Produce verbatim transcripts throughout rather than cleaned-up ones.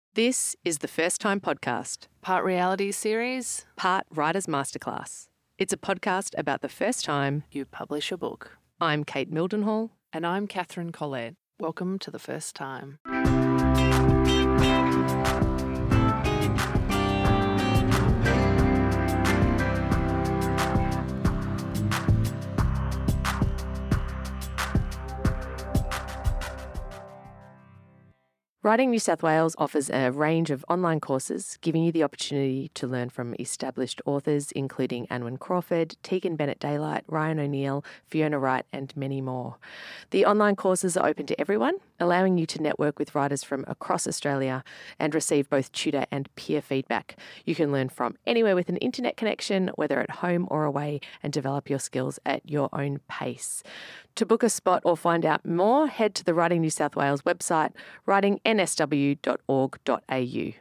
This is the First Time Podcast, Part reality series, part Writer's Masterclass. It's a podcast about the first time you publish a book. I'm Kate Mildenhall. And I'm Catherine Collette. Welcome to The First Time. Writing New South Wales offers a range of online courses, giving you the opportunity to learn from established authors, including Anwen Crawford, Tegan Bennett-Daylight, Ryan O'Neill, Fiona Wright, and many more. The online courses are open to everyone, allowing you to network with writers from across Australia and receive both tutor and peer feedback. You can learn from anywhere with an internet connection, whether at home or away, and develop your skills at your own pace. To book a spot or find out more, head to the Writing New South Wales website, writing n s w dot org dot a u.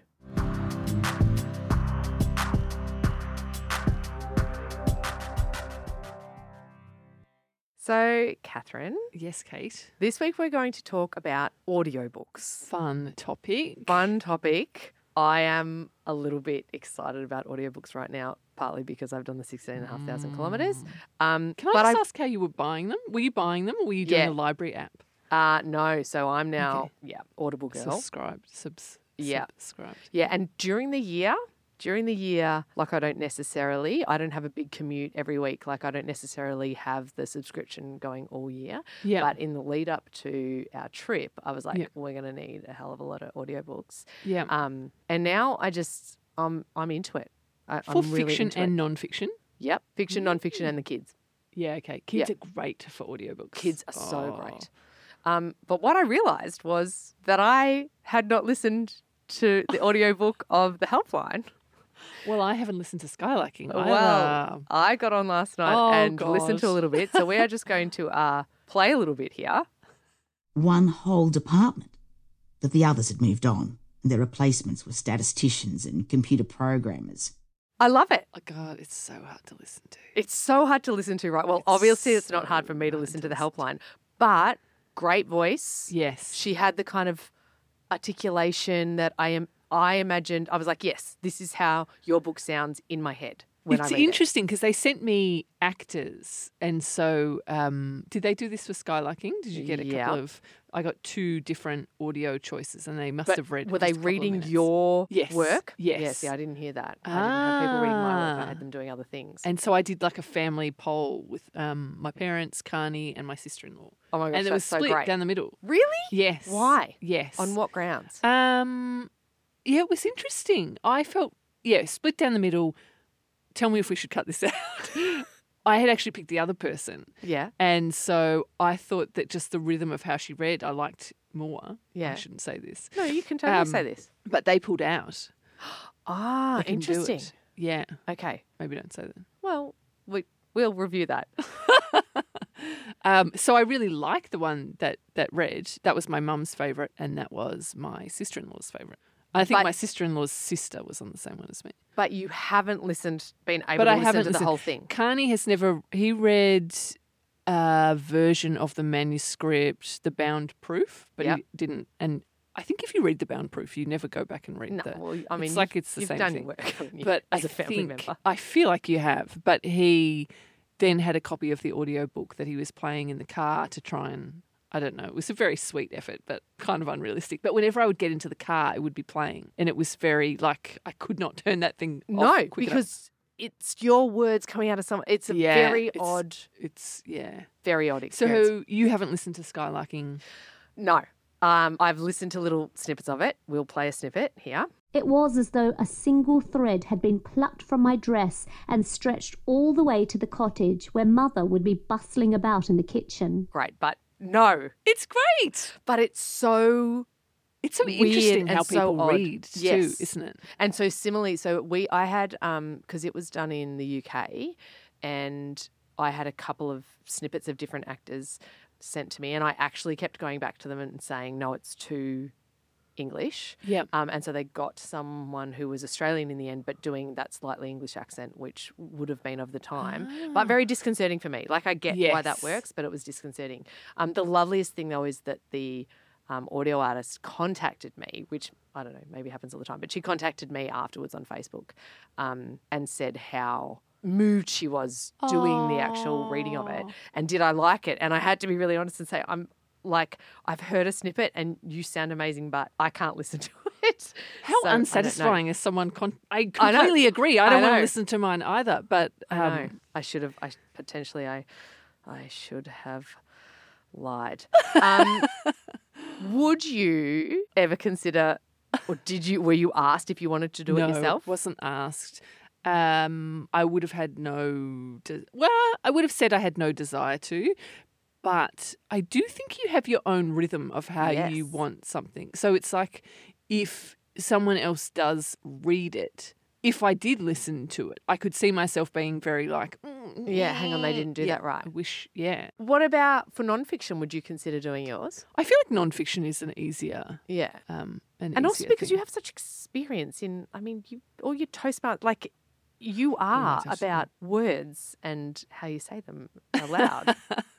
So, Catherine, Yes, Kate. this week we're going to talk about audiobooks. Fun topic. Fun topic. I am a little bit excited about audiobooks right now, partly because I've done the sixteen and a half thousand kilometres. Um, Can I but just ask how you were buying them? Were you buying them or were you doing Yeah. the library app? Uh, no, so I'm now, Okay. yeah, Audible girl. Subscribed. Subs- Yeah. Subscribed. Yeah, and during the year, during the year, like I don't necessarily, I don't have a big commute every week. Like I don't necessarily have the subscription going all year. Yeah. But in the lead up to our trip, I was like, Yeah. we're going to need a hell of a lot of audiobooks. Yeah. Um, and now I just, I'm, I'm into it. I, For I'm really fiction into and it. non-fiction? Yep, fiction, non-fiction, and the kids. Yeah, okay. Kids are great for audiobooks. Kids are so Oh. great. Um, but what I realised was that I had not listened to the audiobook of The Helpline. Well, I haven't listened to Skylarking either. Well, I got on last night Oh, and listened to a gosh. little bit. So we are just going to uh, play a little bit here. One whole department, that the others had moved on, and their replacements were statisticians and computer programmers. I love it. Oh, God, it's so hard to listen to. It's so hard to listen to, right? Well, It's obviously it's not so hard for me to hard listen to to the listen Helpline, but great voice. Yes. She had the kind of articulation that I am. I imagined. I was like, yes, this is how your book sounds in my head when It's I read interesting because they sent me actors, and so um, did they do this for Skylarking? Did you get a Yeah. couple of? I got two different audio choices, and they it. must But have read. were just they a couple of reading minutes. your Yes. work? Yes. Yeah, see, I didn't hear that. I didn't have people reading my work. I Ah. had them doing other things. And so I did like a family poll with um, my parents, Carney, and my sister-in-law, oh my gosh, and it was that's so split great. down the middle. Really? Yes. Why? Yes. On what grounds? Um, yeah, it was interesting. I felt yeah, split down the middle. Tell me if we should cut this out. I had actually picked the other person. Yeah. And so I thought that just the rhythm of how she read, I liked more. Yeah. I shouldn't say this. No, you can totally Um, say this. But they pulled out. Ah, They couldn't do interesting. it. Yeah. Okay. Maybe don't say that. Well, we we'll review that. Um, so I really liked the one that, that read. That was my mum's favourite, and that was my sister-in-law's favourite. I think But- my sister-in-law's sister was on the same one as me. But you haven't listened, been able But to I listen haven't to listened. the whole thing. Carney has never, he read a version of the manuscript, the bound proof, but Yep. he didn't. And I think if you read the bound proof, you never go back and read No, the. well, I mean, it's like you've- it's the you've same done thing. your work, haven't you, But as I a family think, member. I feel like you have. But he then had a copy of the audiobook that he was playing in the car to try and, I don't know, it was a very sweet effort, but kind of unrealistic. But whenever I would get into the car, it would be playing. And it was very, like, I could not turn that thing off No, quick enough. because it's your words coming out of someone. It's a Yeah, very it's- odd, It's, yeah. very odd experience. So you haven't listened to Skylarking? No. Um, I've listened to little snippets of it. We'll play a snippet here. It was as though a single thread had been plucked from my dress and stretched all the way to the cottage where Mother would be bustling about in the kitchen. Great, but no. It's great. But it's so It's so weird interesting and how so people odd. read too, Yes. isn't it? And so similarly, so we, I had, um, because it was done in the U K, and I had a couple of snippets of different actors sent to me, and I actually kept going back to them and saying, no, it's too English. Yeah. Um, and so they got someone who was Australian in the end, but doing that slightly English accent, which would have been of the time, but very disconcerting for me. Like I get why that Yes. works, but it was disconcerting. Um, the loveliest thing though is that the um, audio artist contacted me, which I don't know, maybe happens all the time, but she contacted me afterwards on Facebook um, and said how moved she was doing the actual reading of it, and did I like it? And I had to be really honest and say, I'm like, I've heard a snippet and you sound amazing, but I can't listen to it. How So, I don't unsatisfying know. is someone? Con- I I know. completely agree. I don't I want to know. listen to mine either. But um, I know. I should have. I potentially. I. I should have lied. Um, would you ever consider, or did you? Were you asked if you wanted to do no, it yourself? wasn't asked. Um, I would have had no. De- well, I would have said I had no desire to. But I do think you have your own rhythm of how Yes. you want something. So it's like if someone else does read it, if I did listen to it, I could see myself being very like, mm, Yeah, hang on, they didn't do yeah, that right. I wish, yeah. What about for nonfiction? Would you consider doing yours? I feel like nonfiction is an easier, Yeah. um, an And also easier because thing. you have such experience in, I mean, you all your Toastmasters, like you are Toastmasters. about words and how you say them aloud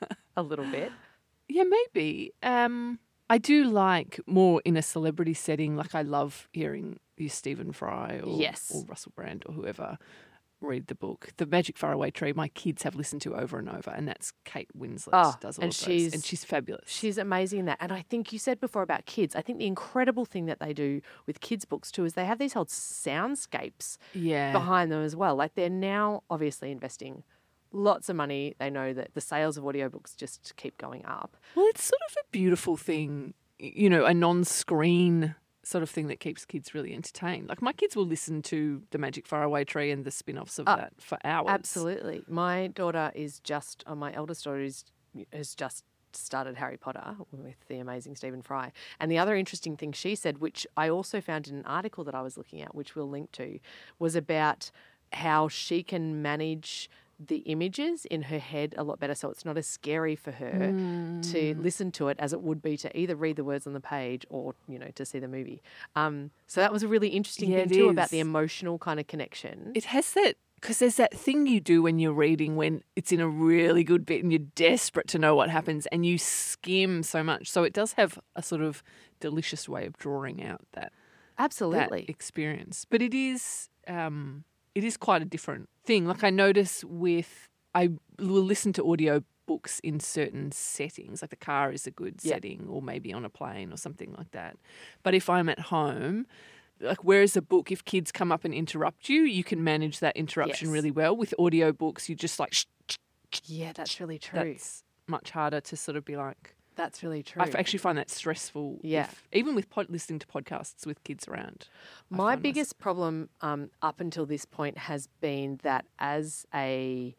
a little bit. Yeah, maybe. Um, I do like more in a celebrity setting. Like I love hearing you Stephen Fry or, Yes. or Russell Brand or whoever read the book. The Magic Faraway Tree, my kids have listened to over and over, and that's Kate Winslet Oh, does all and of those. she's- And she's fabulous. She's amazing in that. And I think you said before about kids, I think the incredible thing that they do with kids' books too is they have these whole soundscapes yeah. behind them as well. Like they're now obviously investing lots of money. They know that the sales of audiobooks just keep going up. Well, it's sort of a beautiful thing, y- you know, a non-screen sort of thing that keeps kids really entertained. Like my kids will listen to The Magic Faraway Tree and the spin-offs of Oh, that for hours. Absolutely. My daughter is just, uh, my eldest daughter is, has just started Harry Potter with the amazing Stephen Fry. And the other interesting thing she said, which I also found in an article that I was looking at, which we'll link to, was about how she can manage the images in her head a lot better, so it's not as scary for her Mm. to listen to it as it would be to either read the words on the page or, you know, to see the movie. Um, so that was a really interesting Yeah, thing it too about the is. emotional kind of connection. It has that, because there's that thing you do when you're reading when it's in a really good bit and you're desperate to know what happens and you skim so much. So it does have a sort of delicious way of drawing out that, Absolutely. that experience. But it is um, it is quite a different thing. Like I notice with, I will listen to audio books in certain settings, like the car is a good Yeah. setting or maybe on a plane or something like that. But if I'm at home, like whereas a book, if kids come up and interrupt you, you can manage that interruption Yes. really well. With audiobooks, you just like, shh, shh, Yeah, that's really true. that's much harder to sort of be like, That's really true. I f- actually find that stressful. Yeah. if- even with pod, listening to podcasts with kids around. I My find biggest problem um, up until this point has been that as a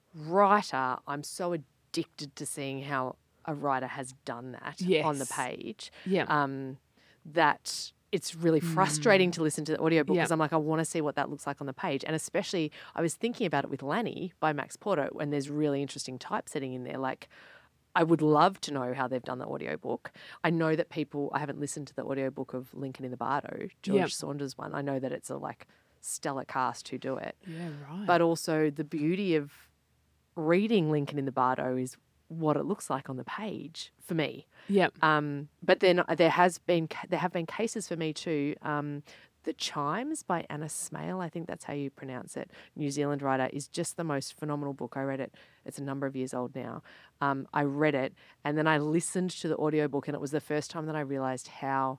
writer, I'm so addicted to seeing how a writer has done that on the Yes. page Yeah. um, that it's really frustrating to listen to the audiobook Yeah. because I'm like, I want to see what that looks like on the page. And especially, I was thinking about it with Lanny by Max Porter, and there's really interesting typesetting in there. Like, I would love to know how they've done the audiobook. I know that people, I haven't listened to the audiobook of Lincoln in the Bardo, George Yep. Saunders one. I know that it's a like stellar cast who do it. yeah, right. But also the beauty of reading Lincoln in the Bardo is what it looks like on the page for me. yeah. Um, but then there has been there have been cases for me too. Um, the Chimes by Anna Smale, I think that's how you pronounce it, New Zealand writer, is just the most phenomenal book. I read it. It's a number of years old now. Um, I read it and then I listened to the audiobook, and it was the first time that I realised how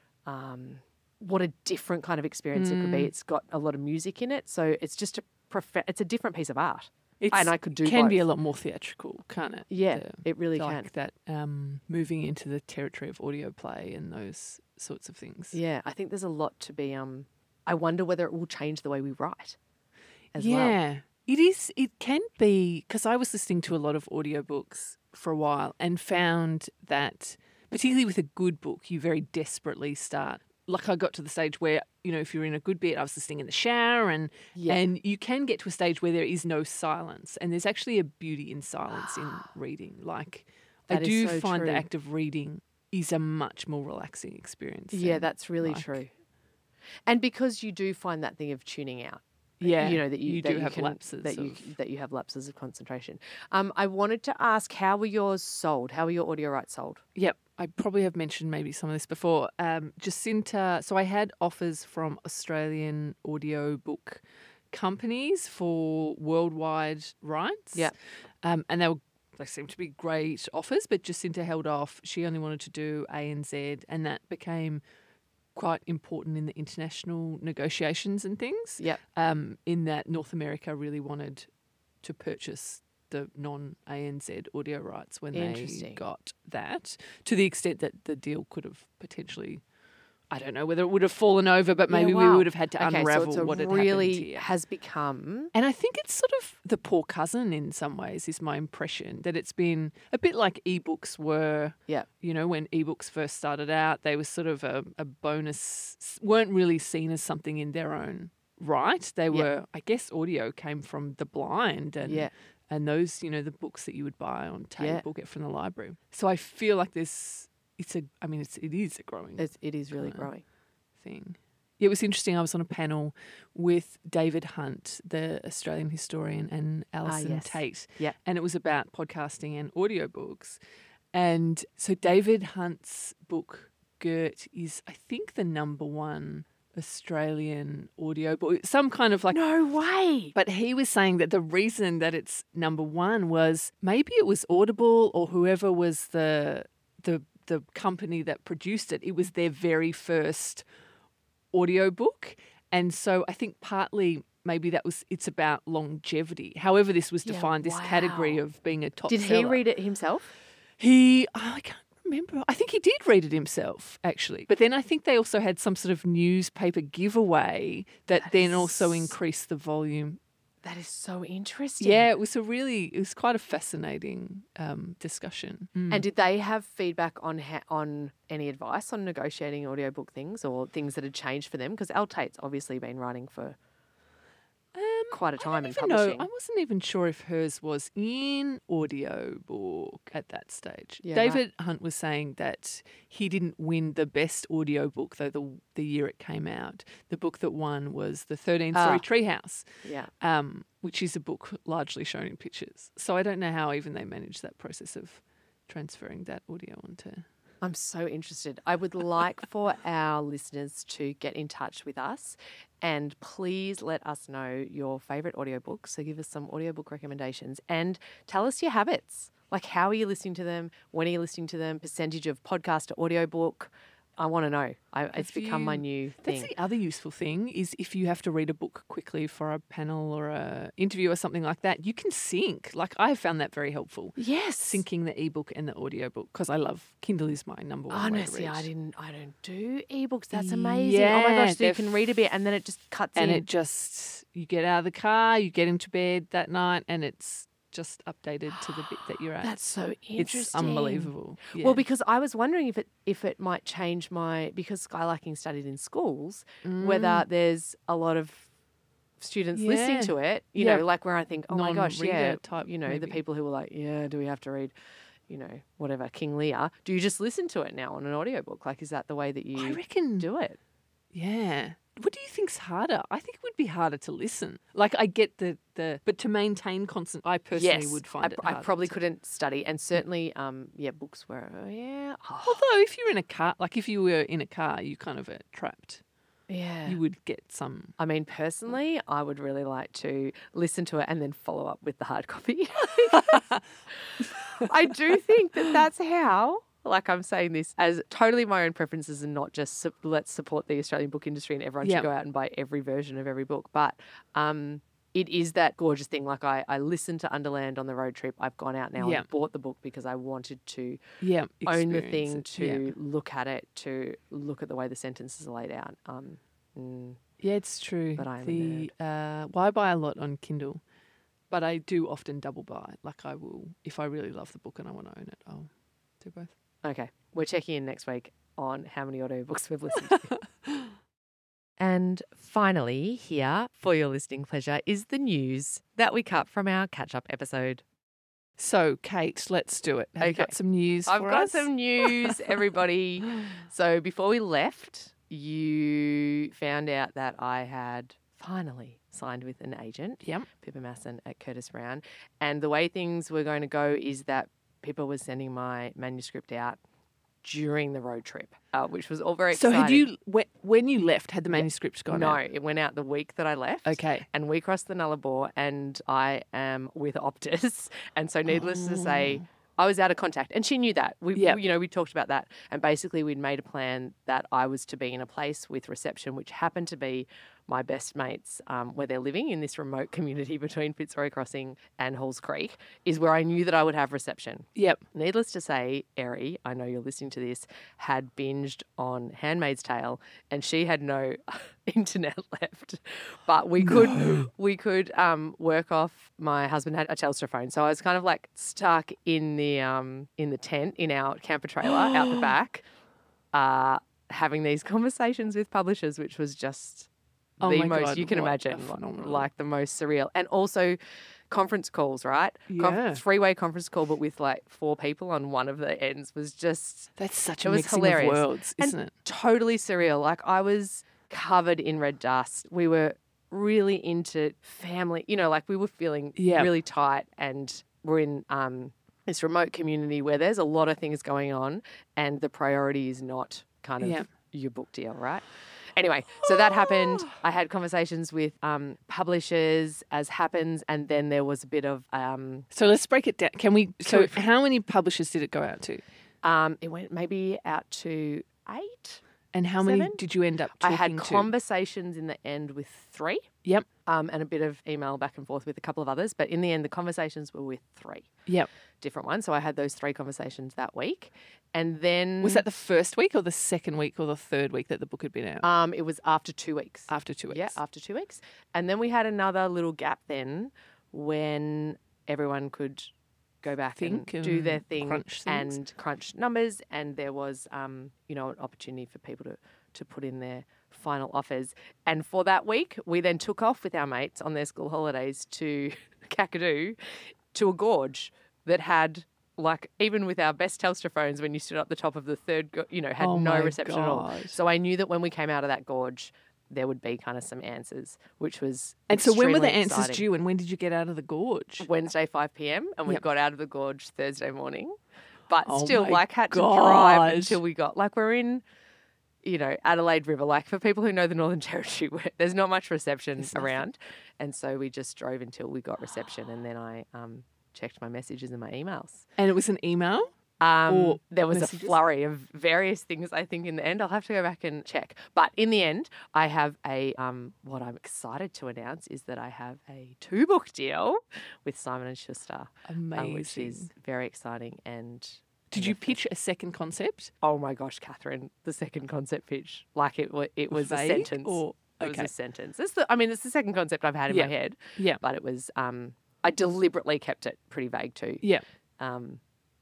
um, what a different kind of experience it could be. It's got a lot of music in it, so it's just a prof- it's a different piece of art. It's, and I could do can be both. a lot more theatrical, can't it? Yeah, The- it really like can. that um, moving into the territory of audio play and those sorts of things. Yeah, I think there's a lot to be. Um, I wonder whether it will change the way we write as well. yeah. It is. It can be, because I was listening to a lot of audiobooks for a while and found that, particularly with a good book, you very desperately start. Like I got to the stage where, you know, if you're in a good bit, I was listening in the shower and Yeah. and you can get to a stage where there is no silence. And there's actually a beauty in silence in reading. Like I That is do so find true. the act of reading is a much more relaxing experience. Yeah, than, that's really like- true. And because you do find that thing of tuning out. Yeah, you know that you, you that do you have can, lapses that you of- that you have lapses of concentration. Um, I wanted to ask, how were yours sold? How were your audio rights sold? Yep. I probably have mentioned maybe some of this before. Um, Jacinta, so I had offers from Australian audiobook companies for worldwide rights. Yeah. Um, and they were they seemed to be great offers, but Jacinta held off. She only wanted to do A N Z, and that became quite important in the international negotiations and things. Yep. Um, in that North America really wanted to purchase the non-A N Z audio rights when they Interesting. got that, to the extent that the deal could have potentially, I don't know whether it would have fallen over, but maybe Yeah, wow. we would have had to okay, unravel so it's a what had really happened here. has become. And I think it's sort of the poor cousin in some ways, is my impression, that it's been a bit like ebooks were. Yeah. You know, when ebooks first started out, they were sort of a, a bonus, weren't really seen as something in their own right. They were, I guess, audio came from The Blind and Yeah. and those, you know, the books that you would buy on tape Yeah. or get from the library. So I feel like this, it's a, I mean, it's, it is a growing It's, it is really Uh, growing. thing. It was interesting. I was on a panel with David Hunt, the Australian historian, and Alison yes. Tate. Yeah. And it was about podcasting and audiobooks. And so David Hunt's book, Gert, is, I think, the number one Australian audiobook. Some kind of like... No way. But he was saying that the reason that it's number one was maybe it was Audible or whoever was the the the company that produced it. It was their very first audiobook. And so I think partly maybe that was it's about longevity. However this was Yeah, defined, this category wow. of being a top Did seller. he read it himself? He, oh, I can't remember. I think he did read it himself, actually. But then I think they also had some sort of newspaper giveaway that, That then is- also increased the volume. That is so interesting. Yeah, it was a really, it was quite a fascinating um, discussion. Mm. And did they have feedback on ha- on any advice on negotiating audiobook things or things that had changed for them? Because Elle Tate's obviously been writing for um, quite a time I in don't even know. publishing. I wasn't even sure if hers was in audiobook at that stage. Yeah, David Hunt was saying that he didn't win the best audiobook, though, the the year it came out. The book that won was the thirteen Story Ah. Treehouse, Yeah. um, which is a book largely shown in pictures. So I don't know how even they managed that process of transferring that audio onto... I'm so interested. I would like for our listeners to get in touch with us and please let us know your favourite audiobooks. So give us some audiobook recommendations and tell us your habits. Like how are you listening to them? When are you listening to them? Percentage of podcast to audiobook. I want to know. I, it's Have become my you- new That's thing. the other useful thing is if you have to read a book quickly for a panel or a interview or something like that, you can sync. Like I have found that very helpful. Yes. Syncing the ebook and the audiobook because I love Kindle is my number one way to Honestly, read. I didn't. I don't do ebooks. That's amazing. oh my Yeah, gosh! So you they're can read a bit and then it just cuts and in. it just you get out of the car, you get into bed that night, and it's just updated to the bit that you're at. That's so interesting. It's unbelievable. Yeah. Well, because I was wondering if it if it might change my because Skylarking studied in schools, whether there's a lot of students listening Mm. Yeah. to it. You Yeah. know, like where I think, oh my gosh, yeah, Non-reader type, you know, the maybe. people who were like, yeah, do we have to read, you know, whatever King Lear? Do you just listen to it now on an audiobook? Like, is that the way that you I reckon do it? Yeah. What do you think's harder? I think it would be harder to listen. Like I get the the, but to maintain constant, I personally yes, would find I, it. I harder probably to- couldn't study, and certainly, um, yeah, books were, oh, yeah, oh, Although if you're in a car, like if you were in a car, you kind of are trapped. yeah. You would get some. I mean, personally, I would really like to listen to it and then follow up with the hard copy. I do think that that's how, like I'm saying this as totally my own preferences and not just su- let's support the Australian book industry and everyone Yeah. should go out and buy every version of every book. But um, it is that gorgeous thing. Like I, I listened to Underland on the road trip. I've gone out now Yeah. and bought the book because I wanted to Yeah. own the experience thing, it. to Yeah. look at it, to look at the way the sentences are laid out. Um, mm. Yeah, it's true. But I am a the uh, well, I buy a lot on Kindle, but I do often double buy. Like I will, if I really love the book and I want to own it, I'll do both. Okay, we're checking in next week on how many audiobooks we've listened to. And finally, here for your listening pleasure is the news that we cut from our catch-up episode. So, Kate, let's do it. Have you Okay. got some news I've for got us? some news, everybody. So before we left, you found out that I had finally signed with an agent, Yep. Pippa Masson at Curtis Brown. And the way things were going to go is that Pippa was sending my manuscript out during the road trip, uh, which was all very So exciting. had you, when, when you left, had the manuscript gone No, out? it went out the week that I left. Okay. And we crossed the Nullarbor, and I am with Optus. And so needless to say, I was out of contact. And she knew that. We, Yep. you know, we talked about that. And basically we'd made a plan that I was to be in a place with reception, which happened to be my best mates, um, where they're living in this remote community between Fitzroy Crossing and Halls Creek, is where I knew that I would have reception. Yep. Needless to say, Eri, I know you're listening to this, had binged on Handmaid's Tale, and she had no internet left. But we could we could um, work off. My husband had a Telstra phone, so I was kind of like stuck in the um, in the tent in our camper trailer out the back, uh, having these conversations with publishers, which was just Oh the my most God, you can what a imagine, phenomenal- like the most surreal, and also conference calls, right? Yeah. Three-way conference call, but with like four people on one of the ends was just That's such it a was mixing hilarious. of worlds, and isn't it? totally surreal. Like I was covered in red dust. We were really into family, you know, like we were feeling Yeah. really tight, and we're in um, this remote community where there's a lot of things going on, and the priority is not kind of Yeah. your book deal, right? Anyway, so that happened. I had conversations with um, publishers, as happens, and then there was a bit of um, So let's break it down. Can we? So Sure. how many publishers did it go out to? um, it went maybe out to eight. And how many Seven? did you end up I talking had to? conversations in the end with three. Yep. Um, and a bit of email back and forth with a couple of others. But in the end, the conversations were with three Yep. different ones. So I had those three conversations that week. And then... Was that the first week or the second week or the third week that the book had been out? Um, it was after two weeks. After two weeks. Yeah, after two weeks. And then we had another little gap then when everyone could go back Think and do their and thing crunch things. and crunch numbers. And there was, um, you know, an opportunity for people to, to put in their final offers. And for that week, we then took off with our mates on their school holidays to Kakadu, to a gorge that had... Like, even with our best Telstra phones, when you stood up the top of the third, go- you know, had Oh no my reception at all. God. So I knew that when we came out of that gorge, there would be kind of some answers, which was And so when were the extremely answers exciting. due and when did you get out of the gorge? Wednesday, five p.m. and we Yep. got out of the gorge Thursday morning. But Oh still, my like, had to drive gosh. until we got, like, we're in, you know, Adelaide River. Like, for people who know the Northern Territory, where there's not much reception There's nothing. around. And so we just drove until we got reception, and then I um, checked my messages and my emails. And it was an email? Um, Or there was messages? a flurry of various things, I think, in the end. I'll have to go back and check. But in the end, I have a, um, what I'm excited to announce is that I have a two-book deal with Simon and Schuster, Amazing. um, which is very exciting. And Did and you the first- pitch a second concept? Oh my gosh, Catherine, the second concept pitch. Like it, wa- it was Vague a sentence. or- It was okay. a sentence. It's the, I mean, it's the second concept I've had in Yeah. my head. Yeah. But it was, um, I deliberately kept it pretty vague too. Yeah. Um,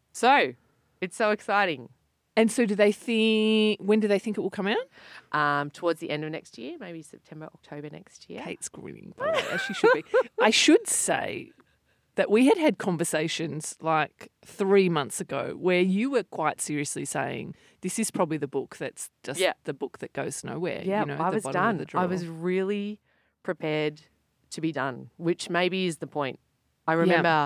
so it's so exciting. And so do they think, when do they think it will come out? Um, towards the end of next year, maybe September, October next year. Kate's grinning, by the way, as she should be. I should say that we had had conversations like three months ago where you were quite seriously saying this is probably the book that's just Yeah. the book that goes nowhere. Yeah, you know, I the was bottom of done. the I drawer. was really prepared to be done, which maybe is the point. I remember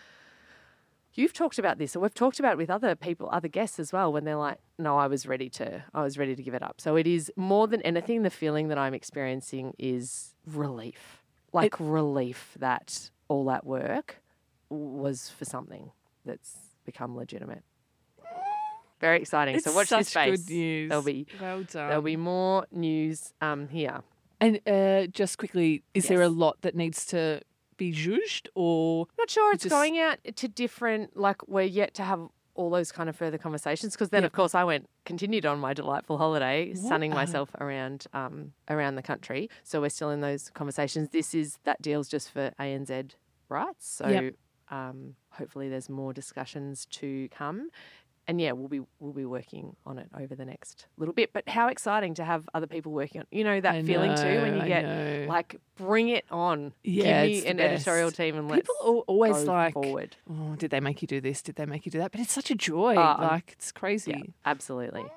you've talked about this, and we've talked about it with other people, other guests as well, when they're like, no, I was ready to, I was ready to give it up. So it is more than anything, the feeling that I'm experiencing is relief, like relief that all that work was for something that's become legitimate. Very exciting. It's so watch such this space. good news. There'll be well done. there'll be more news um here. And uh, just quickly, is there a Yes. lot that needs to be judged or Not sure it's Just- going out to different, like we're yet to have all those kind of further conversations because then Yeah. of course I went, continued on my delightful holiday, What sunning a- myself around um, around the country. So we're still in those conversations. This is, that deal's just for A N Z rights. So Yep. um, hopefully there's more discussions to come. And yeah, we'll be we'll be working on it over the next little bit. But how exciting to have other people working on, you know, that I feeling too when know, you I get know. like, bring it on. Yeah, Give it's me the an editorial best. team and let's People al- always go like, forward. oh, did they make you do this? Did they make you do that? But it's such a joy. Oh, I'm- like, it's crazy. Yeah, absolutely.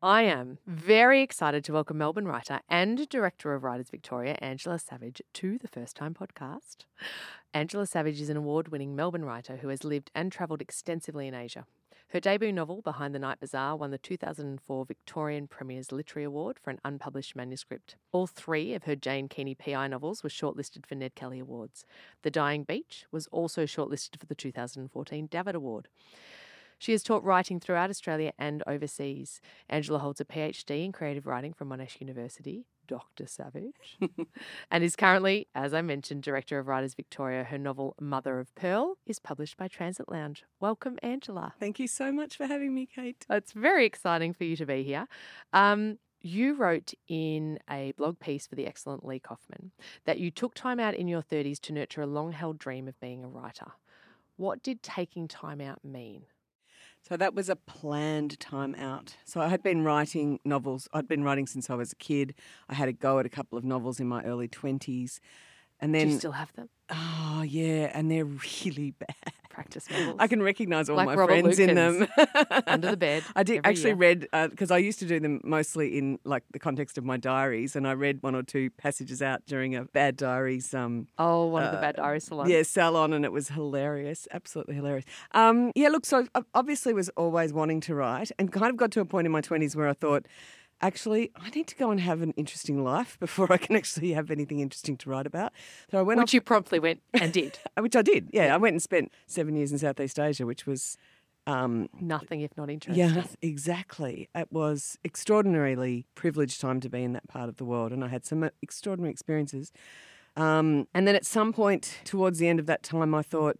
I am very excited to welcome Melbourne writer and director of Writers Victoria, Angela Savage, to the First Time podcast. Angela Savage is an award-winning Melbourne writer who has lived and travelled extensively in Asia. Her debut novel, Behind the Night Bazaar, won the two thousand four Victorian Premier's Literary Award for an unpublished manuscript. All three of her Jane Keeney P I novels were shortlisted for Ned Kelly Awards. The Dying Beach was also shortlisted for the two thousand fourteen Davitt Award. She has taught writing throughout Australia and overseas. Angela holds a PhD in creative writing from Monash University, Doctor Savage, and is currently, as I mentioned, director of Writers Victoria. Her novel Mother of Pearl is published by Transit Lounge. Welcome, Angela. Thank you so much for having me, Kate. It's very exciting for you to be here. Um, you wrote in a blog piece for the excellent Lee Kaufman that you took time out in your thirties to nurture a long-held dream of being a writer. What did taking time out mean? So that was a planned time out. So I had been writing novels. I'd been writing since I was a kid. I had a go at a couple of novels in my early twenties. And then, Do you still have them? Oh, yeah, and they're really bad. Practice novels. I can recognise all Like my Robert friends in them. Lukens, Under the Bed. I did every actually year. read, because I used to do them mostly in like the context of my diaries, and I read one or two passages out during a Bad Diaries um, Oh, one of the uh, Bad Diaries salons. Yeah, salon, and it was hilarious, absolutely hilarious. Um, yeah, look, so I obviously was always wanting to write, and kind of got to a point in my twenties where I thought, actually, I need to go and have an interesting life before I can actually have anything interesting to write about. So I went Which off, you promptly went and did. which I did. Yeah, I went and spent seven years in Southeast Asia, which was. Um, Nothing if not interesting. yeah, exactly. It was extraordinarily privileged time to be in that part of the world, and I had some extraordinary experiences. Um, and then at some point towards the end of that time, I thought,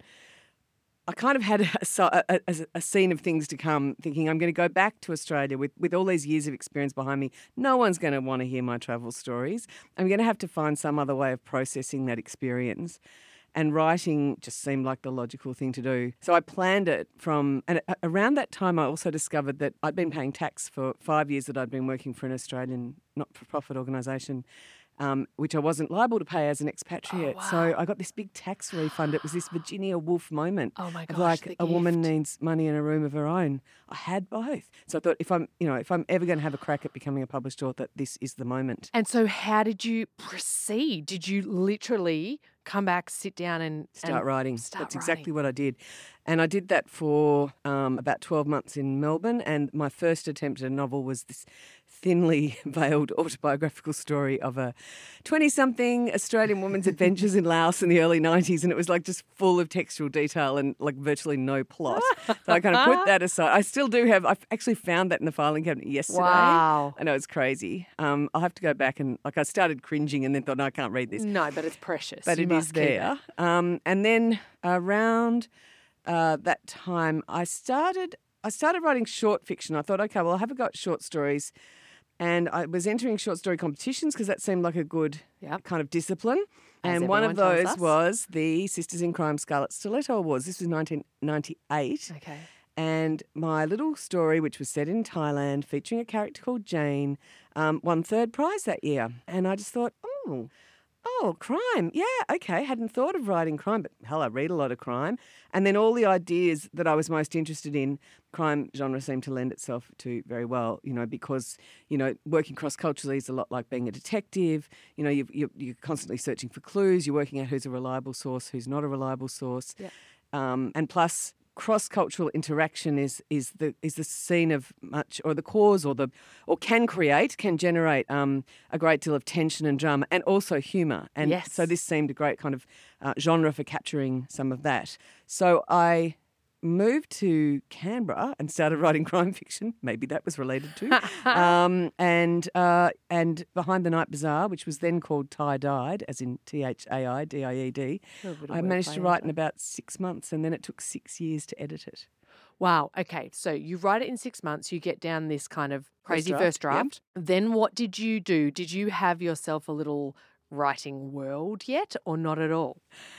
I kind of had a, a, a, a scene of things to come, thinking I'm going to go back to Australia with, with all these years of experience behind me. No one's going to want to hear my travel stories. I'm going to have to find some other way of processing that experience. And writing just seemed like the logical thing to do. So I planned it from, and around that time I also discovered that I'd been paying tax for five years that I'd been working for an Australian not-for-profit organisation, um, which I wasn't liable to pay as an expatriate. Oh, wow. So I got this big tax refund. It was this Virginia Woolf moment. Oh my of gosh, like the a woman gift. needs money in a room of her own. I had both. So I thought if I'm, you know, if I'm ever going to have a crack at becoming a published author, this is the moment. And so how did you proceed? Did you literally come back, sit down and Start and writing. Start That's writing. exactly what I did. And I did that for um, about twelve months in Melbourne. And my first attempt at a novel was this thinly veiled autobiographical story of a twenty-something Australian woman's adventures in Laos in the early nineties. And it was like just full of textual detail and like virtually no plot. So I kind of put that aside. I still do have, I've actually found that in the filing cabinet yesterday. Wow. I know, it's crazy. Um, I'll have to go back and, like, I started cringing and then thought, no, I can't read this. No, but it's precious. But You it must is keep it. there. Um, and then around uh, that time, I started I started writing short fiction. I thought, okay, well, I'll have a go at short stories. And I was entering short story competitions because that seemed like a good Yep. kind of discipline. As and one of everyone tells those us. was the Sisters in Crime Scarlet Stiletto Awards. This was nineteen ninety-eight. Okay. And my little story, which was set in Thailand, featuring a character called Jane, um, won third prize that year. And I just thought, oh, oh, crime. Yeah, okay. Hadn't thought of writing crime, but hell, I read a lot of crime. And then all the ideas that I was most interested in, crime genre seemed to lend itself to very well, you know, because, you know, working cross-culturally is a lot like being a detective. You know, you've, you're, you're constantly searching for clues. You're working out who's a reliable source, who's not a reliable source. Yeah. Um, and plus, cross-cultural interaction is is the is the scene of much, or the cause, or the or can create, can generate um, a great deal of tension and drama, and also humour. And Yes. so this seemed a great kind of uh, genre for capturing some of that. So I moved to Canberra and started writing crime fiction. Maybe that was related to. um, and uh, and Behind the Night Bazaar, which was then called Tie Dyed, as in T H A I D I E D. Little bit of I managed to wordplay, write isn't in it? about six months, and then it took six years to edit it. Wow. Okay. So you write it in six months. You get down this kind of crazy draft, first yep. draft. Then what did you do? Did you have yourself a little writing world yet, or not at all?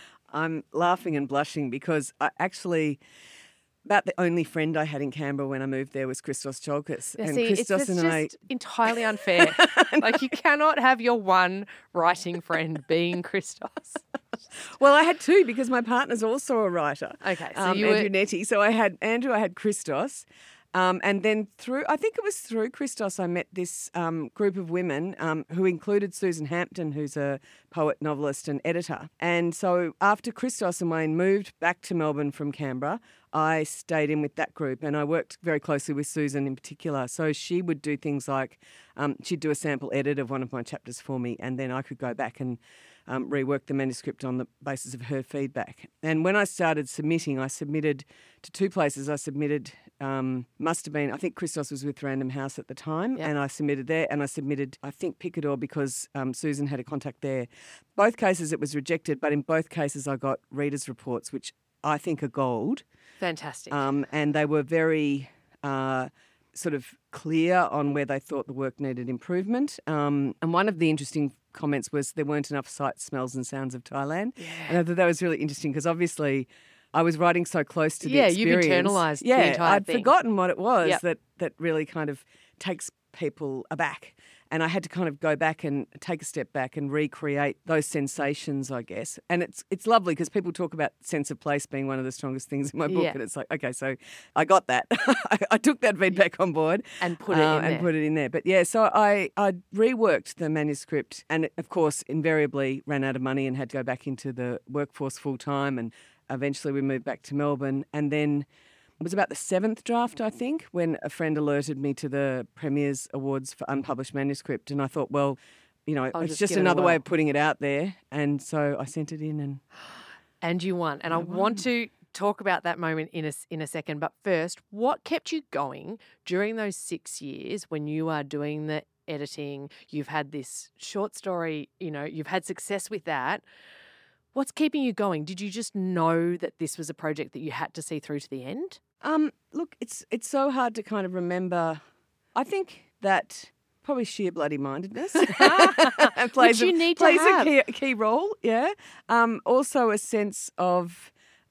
I'm laughing and blushing because I actually, about the only friend I had in Canberra when I moved there was Christos Cholkas. Yeah, and see, it's, Christos it's and just I, entirely unfair. Like you cannot have your one writing friend being Christos. well, I had two because my partner's also a writer. Okay, so um, you were- Andrew Nettie. So I had Andrew, I had Christos. Um, and then through, I think it was through Christos, I met this um, group of women um, who included Susan Hampton, who's a poet, novelist and editor. And so after Christos and Wayne moved back to Melbourne from Canberra, I stayed in with that group and I worked very closely with Susan in particular. So she would do things like um, she'd do a sample edit of one of my chapters for me and then I could go back and um, rework the manuscript on the basis of her feedback. And when I started submitting, I submitted to two places. I submitted, um, must have been, I think Christos was with Random House at the time, Yep. and I submitted there and I submitted, I think, Picador because um, Susan had a contact there. Both cases it was rejected, but in both cases I got readers' reports, which I think are gold. Fantastic. Um, and they were very uh, sort of clear on where they thought the work needed improvement. Um, and one of the interesting comments was there weren't enough sights, smells and sounds of Thailand. Yeah. And I thought that was really interesting because obviously I was writing so close to the Yeah, you've experience. internalised the yeah, entire I'd thing. forgotten what it was Yep. that, that really kind of takes people aback. And I had to kind of go back and take a step back and recreate those sensations, I guess. And it's it's lovely because people talk about sense of place being one of the strongest things in my book. Yeah. And it's like, okay, so I got that. I, I took that feedback on board. And put it uh, in and there. put it in there. But yeah, so I, I reworked the manuscript and, of course, invariably ran out of money and had to go back into the workforce full time. And eventually we moved back to Melbourne. And then it was about the seventh draft, I think, when a friend alerted me to the Premier's Awards for Unpublished Manuscript. And I thought, well, you know, I'll it's just just get it another way away. of putting it out there. And so I sent it in and And you won. And I, want to talk about that moment in a, s- in a second. But first, what kept you going during those six years when you are doing the editing? You've had this short story, you know, you've had success with that. What's keeping you going? Did you just know that this was a project that you had to see through to the end? Um, look, it's it's so hard to kind of remember. I think that probably sheer bloody mindedness plays, you a, need to plays have. a key, key role. Yeah. Um, also a sense of.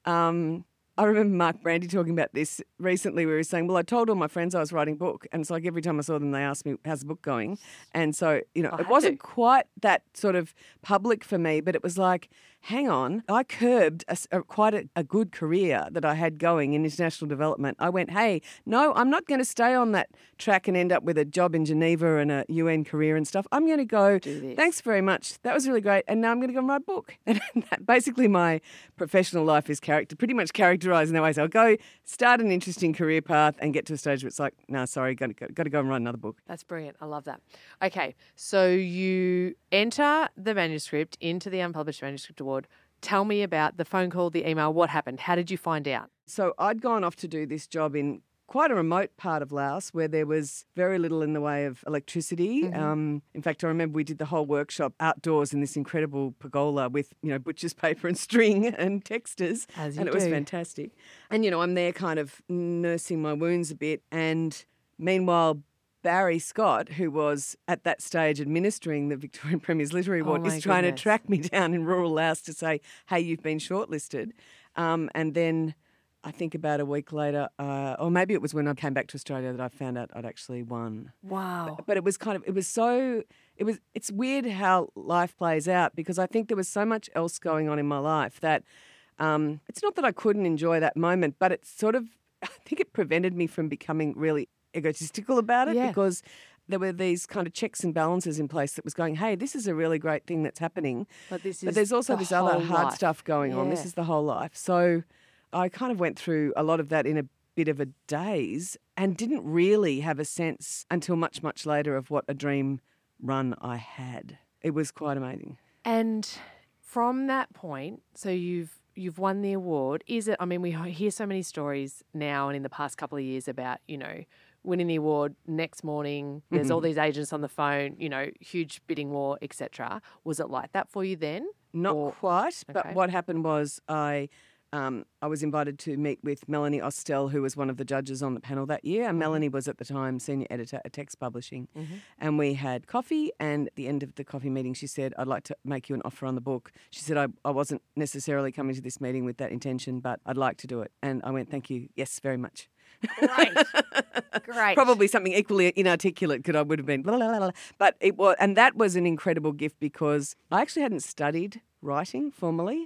Um, I remember Mark Brandy talking about this recently where he was saying, well, I told all my friends I was writing a book. And it's like every time I saw them, they asked me, how's the book going? And so, you know, I it had wasn't to. quite that sort of public for me, but it was like, hang on, I curbed a, s- a- quite a, a good career that I had going in international development. I went, hey, no, I'm not going to stay on that track and end up with a job in Geneva and a U N career and stuff. I'm going to go, Do this. thanks very much. That was really great. And now I'm going to go and write a book. And that, basically my professional life is character, pretty much characterised in that way. So I'll go start an interesting career path and get to a stage where it's like, no, sorry, got to go, got to go and write another book. That's brilliant. I love that. Okay, so you enter the manuscript into the Unpublished Manuscript Award. Tell me about the phone call, the email. What happened? How did you find out? So I'd gone off to do this job in quite a remote part of Laos where there was very little in the way of electricity. Mm-hmm. Um, in fact, I remember we did the whole workshop outdoors in this incredible pergola with, you know, butcher's paper and string and texters. As you and it was do. fantastic. And, you know, I'm there kind of nursing my wounds a bit. And meanwhile, Barry Scott, who was at that stage administering the Victorian Premier's Literary Oh, Award, my is trying goodness. to track me down in rural Laos to say, hey, you've been shortlisted. Um, and then I think about a week later, uh, or maybe it was when I came back to Australia that I found out I'd actually won. Wow. But it was kind of, it was so, it was, it's weird how life plays out because I think there was so much else going on in my life that um, it's not that I couldn't enjoy that moment, but it sort of, I think it prevented me from becoming really egotistical about it Yeah. because there were these kind of checks and balances in place that was going, hey, this is a really great thing that's happening. But this is But there's also the this other whole hard life. stuff going on. This Yeah. is the whole life. So I kind of went through a lot of that in a bit of a daze and didn't really have a sense until much, much later of what a dream run I had. It was quite amazing. And from that point, so you've you've won the award. Is it? I mean, we hear so many stories now and in the past couple of years about, you know, winning the award next morning. There's all these agents on the phone. You know, huge bidding war, et cetera. Was it like that for you then? Not Or- quite, but okay. what happened was I um, I was invited to meet with Melanie Ostel, who was one of the judges on the panel that year. And Melanie was at the time senior editor at Text Publishing. And we had coffee. And at the end of the coffee meeting, she said, I'd like to make you an offer on the book. She said, I, I wasn't necessarily coming to this meeting with that intention, but I'd like to do it. And I went, thank you. Yes, very much. Great. Great. Probably something equally inarticulate could I would have been, blah, blah, blah, blah. But it was, and that was an incredible gift because I actually hadn't studied writing formally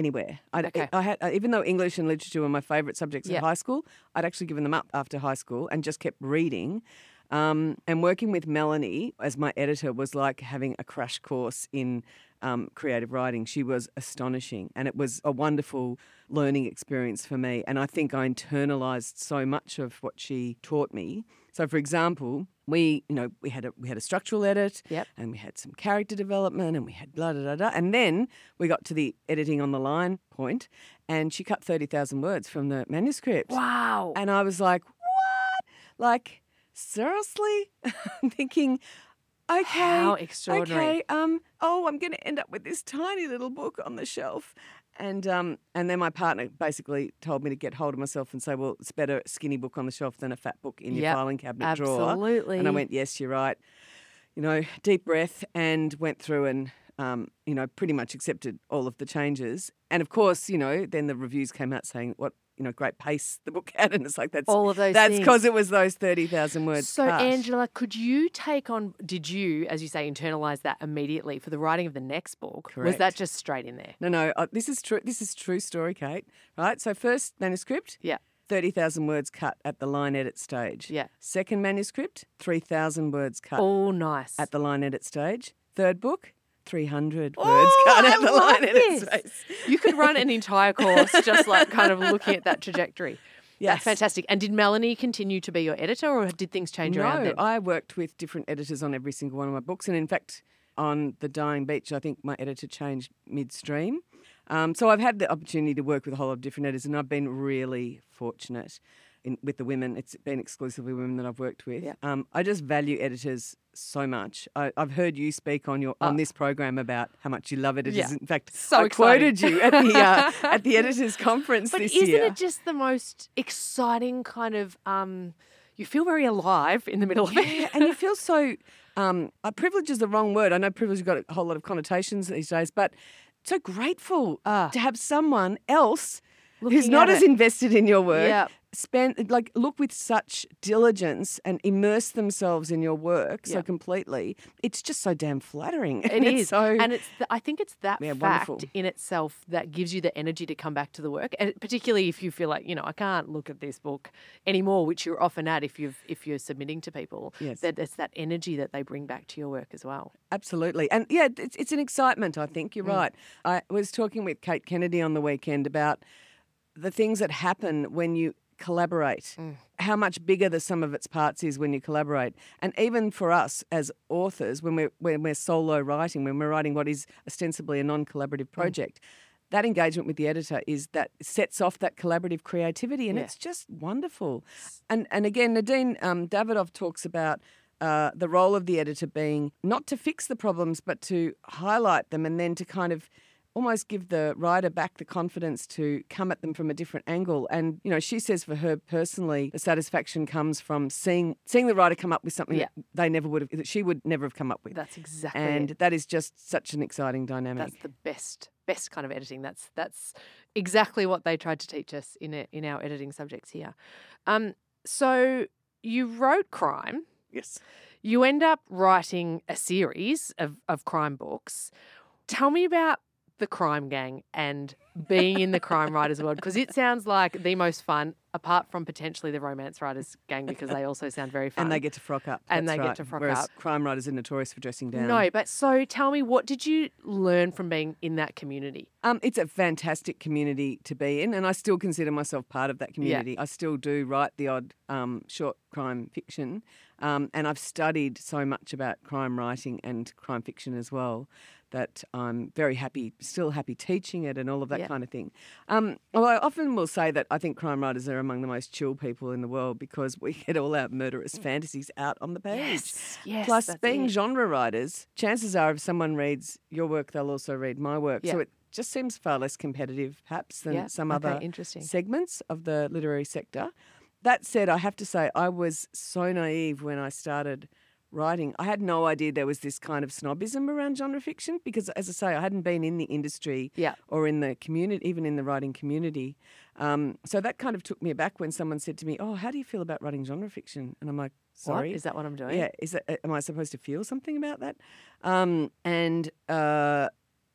anywhere. I, Okay. I had, even though English and literature were my favourite subjects Yeah. at high school, I'd actually given them up after high school and just kept reading. Um, and working with Melanie as my editor was like having a crash course in um, creative writing. She was astonishing, and it was a wonderful learning experience for me. And I think I internalised so much of what she taught me. So, for example, we, you know, we had a we had a structural edit, Yep. and we had some character development, and we had blah da da da. And then we got to the editing on the line point, and she cut thirty thousand words from the manuscript. Wow. And I was like, what? Like, seriously? I'm thinking, okay. How extraordinary. Okay, um, oh, I'm going to end up with this tiny little book on the shelf. And um, and then my partner basically told me to get hold of myself and say, well, it's better a skinny book on the shelf than a fat book in your Yep, filing cabinet drawer. absolutely. And I went, yes, you're right. You know, deep breath, and went through and, um, you know, pretty much accepted all of the changes. And of course, you know, then the reviews came out saying what, you know, great pace the book had. And it's like, that's All of those that's things. because it was those thirty thousand words. So, cut. Angela, could you take on, did you, as you say, internalise that immediately for the writing of the next book? Was Correct. that just straight in there? No, no, uh, this is true. This is true story, Kate. Right. So first manuscript, Yeah. thirty thousand words cut at the line edit stage. Yeah. Second manuscript, three thousand words cut Oh, nice. at the line edit stage. Third book, three hundred Oh, words cut I at the love line edit this. stage. You could run an entire course just like kind of looking at that trajectory. Yes. That's fantastic. And did Melanie continue to be your editor, or did things change around No, then? I worked with different editors on every single one of my books. And in fact, on The Dying Beach, I think my editor changed midstream. Um, so I've had the opportunity to work with a whole lot of different editors, and I've been really fortunate in, with the women. It's been exclusively women that I've worked with. Yeah. Um, I just value editors so much. I, I've heard you speak on your on Oh. this program about how much you love editors. Yeah. In fact, So I exciting. quoted you at the uh, at the editors conference But this isn't year. it just the most exciting kind of, um, you feel very alive in the middle of Yeah, it? and you feel so. Um, uh, privilege is the wrong word. I know privilege has got a whole lot of connotations these days, but so grateful Ah. to have someone else who's Looking not at as it. invested in your work. Yeah. Spend like look with such diligence and immerse themselves in your work so Yeah. completely. It's just so damn flattering. It And it's is, so and it's. The, I think it's that Yeah, fact wonderful. in itself that gives you the energy to come back to the work, and particularly if you feel like, you know, I can't look at this book anymore, which you're often at if you've if you're submitting to people. Yes. That it's that energy that they bring back to your work as well. Absolutely. And yeah, it's, it's an excitement, I think. You're Mm. right. I was talking with Kate Kennedy on the weekend about the things that happen when you collaborate, Mm. how much bigger the sum of its parts is when you collaborate. And even for us as authors, when we're, when we're solo writing, when we're writing what is ostensibly a non-collaborative Mm. project, that engagement with the editor is that sets off that collaborative creativity, and Yeah. it's just wonderful. And and again, Nadine um, Davidoff talks about uh, the role of the editor being not to fix the problems, but to highlight them, and then to kind of almost give the writer back the confidence to come at them from a different angle. And, you know, she says for her personally, the satisfaction comes from seeing seeing the writer come up with something Yeah. that they never would have, that she would never have come up with. That's exactly and it. that is just such an exciting dynamic. That's the best best kind of editing. That's that's exactly what they tried to teach us in it, in our editing subjects here. Um, so you wrote crime. Yes. You end up writing a series of, of crime books. Tell me about the crime gang and being in the crime writers world, because it sounds like the most fun, apart from potentially the romance writers gang, because they also sound very fun. And they get to frock up. And That's they get right. to frock Whereas up. crime writers are notorious for dressing down. No, but so tell me, what did you learn from being in that community? Um, it's a fantastic community to be in, and I still consider myself part of that community. I still do write the odd um, short crime fiction, um, and I've studied so much about crime writing and crime fiction as well that I'm very happy, still happy teaching it and all of that Yeah. kind of thing. Um, well, I often will say that I think crime writers are among the most chill people in the world because we get all our murderous fantasies out on the page. Yes, yes. Plus, that's being it. genre writers, chances are if someone reads your work, they'll also read my work. So Yeah. it just seems far less competitive, perhaps, than Yeah, some okay, other interesting. segments of the literary sector. That said, I have to say I was so naive when I started writing. I had no idea there was this kind of snobism around genre fiction because, as I say, I hadn't been in the industry Yeah. or in the community, even in the writing community. Um, so that kind of took me aback when someone said to me, "Oh, how do you feel about writing genre fiction?" And I'm like, What? "Sorry, Is that what I'm doing? yeah, is it? Am I supposed to feel something about that?" Um, and uh,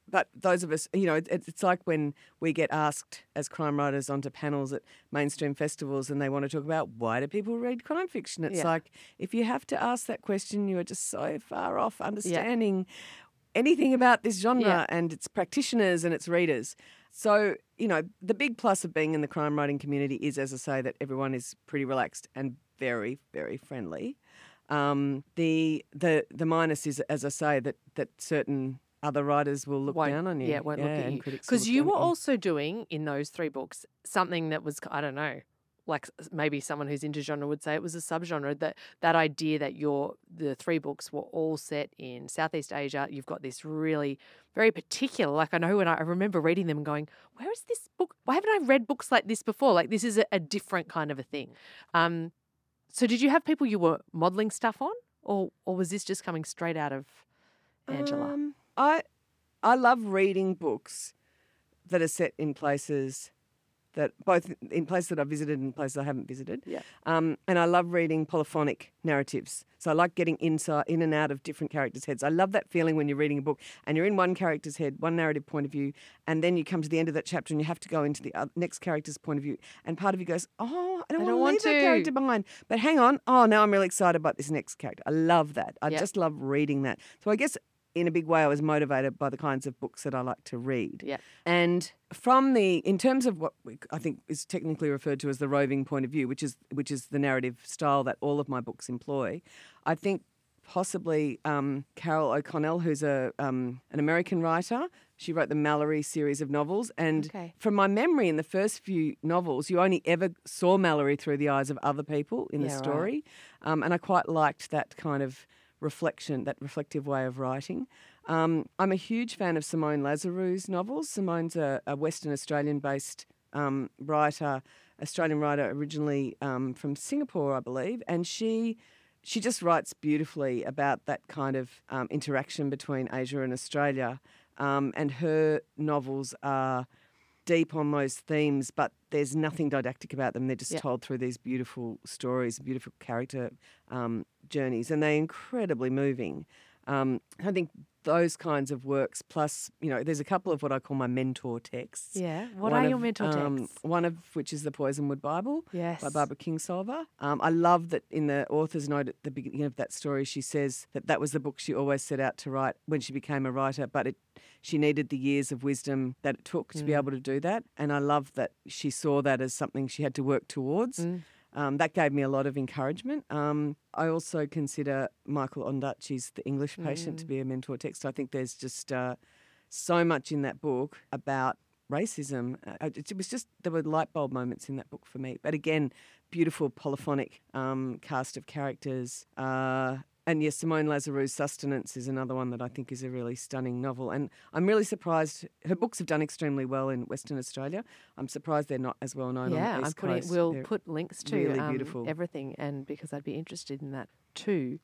but those of us, you know, it, it's like when we get asked as crime writers onto panels at mainstream festivals and they want to talk about why do people read crime fiction? It's Yeah. like if you have to ask that question, you are just so far off understanding anything about this genre Yeah. and its practitioners and its readers. So, you know, the big plus of being in the crime writing community is, as I say, that everyone is pretty relaxed and very, very friendly. Um, the the the minus is, as I say, that that certain other writers will look Won't- down on you. Yeah, won't look at and you. critics will Because look you down were at also doing, in those three books, something that was, I don't know, like s- maybe someone who's into genre would say it was a subgenre, that that idea that your the three books were all set in Southeast Asia. You've got this really very particular, like I know when I, I remember reading them and going, where is this book? Why haven't I read books like this before? Like this is a, a different kind of a thing. Um, so did you have people you were modelling stuff on, or or was this just coming straight out of Angela? Um, I I love reading books that are set in places that both in places that I've visited and places I haven't visited. Yeah. Um, and I love reading polyphonic narratives. So I like getting inside in and out of different characters' heads. I love that feeling when you're reading a book and you're in one character's head, one narrative point of view, and then you come to the end of that chapter and you have to go into the other, next character's point of view. And part of you goes, "Oh, I don't, I want don't to want leave that to." character behind." But hang on, oh, now I'm really excited about this next character. I love that. I Yeah. just love reading that. So I guess in a big way, I was motivated by the kinds of books that I like to read. Yeah. And from the, in terms of what we, I think is technically referred to as the roving point of view, which is which is the narrative style that all of my books employ, I think possibly um, Carol O'Connell, who's a um, an American writer. She wrote the Mallory series of novels, and Okay. from my memory, in the first few novels, you only ever saw Mallory through the eyes of other people in Yeah, the right. story, um, and I quite liked that kind of reflection, that reflective way of writing. Um, I'm a huge fan of Simone Lazarou's novels. Simone's a, a Western Australian-based um, writer, Australian writer originally um, from Singapore, I believe, and she she just writes beautifully about that kind of um, interaction between Asia and Australia. Um, and her novels are deep on those themes, but there's nothing didactic about them. They're just Yeah. told through these beautiful stories, beautiful character um, journeys, and they're incredibly moving. Um, I think those kinds of works, plus, you know, there's a couple of what I call my mentor texts. Yeah. What One are your of, mentor um, texts? One of which is the Poisonwood Bible Yes. by Barbara Kingsolver. Um, I love that in the author's note at the beginning of that story, she says that that was the book she always set out to write when she became a writer, but it she needed the years of wisdom that it took to be Mm. able to do that. And I love that she saw that as something she had to work towards. Mm. Um, that gave me a lot of encouragement. Um, I also consider Michael Ondaatje's The English Patient to Mm. be a mentor text. I think there's just uh, so much in that book about racism. Uh, it, it was just, there were light bulb moments in that book for me. But again, beautiful polyphonic um, cast of characters. Uh, and yes, Simone Lazarou's Sustenance is another one that I think is a really stunning novel. And I'm really surprised, her books have done extremely well in Western Australia. I'm surprised they're not as well known Yeah, on the I'm East putting. Coast. We'll They're put links to really um, beautiful. everything, and because I'd be interested in that too.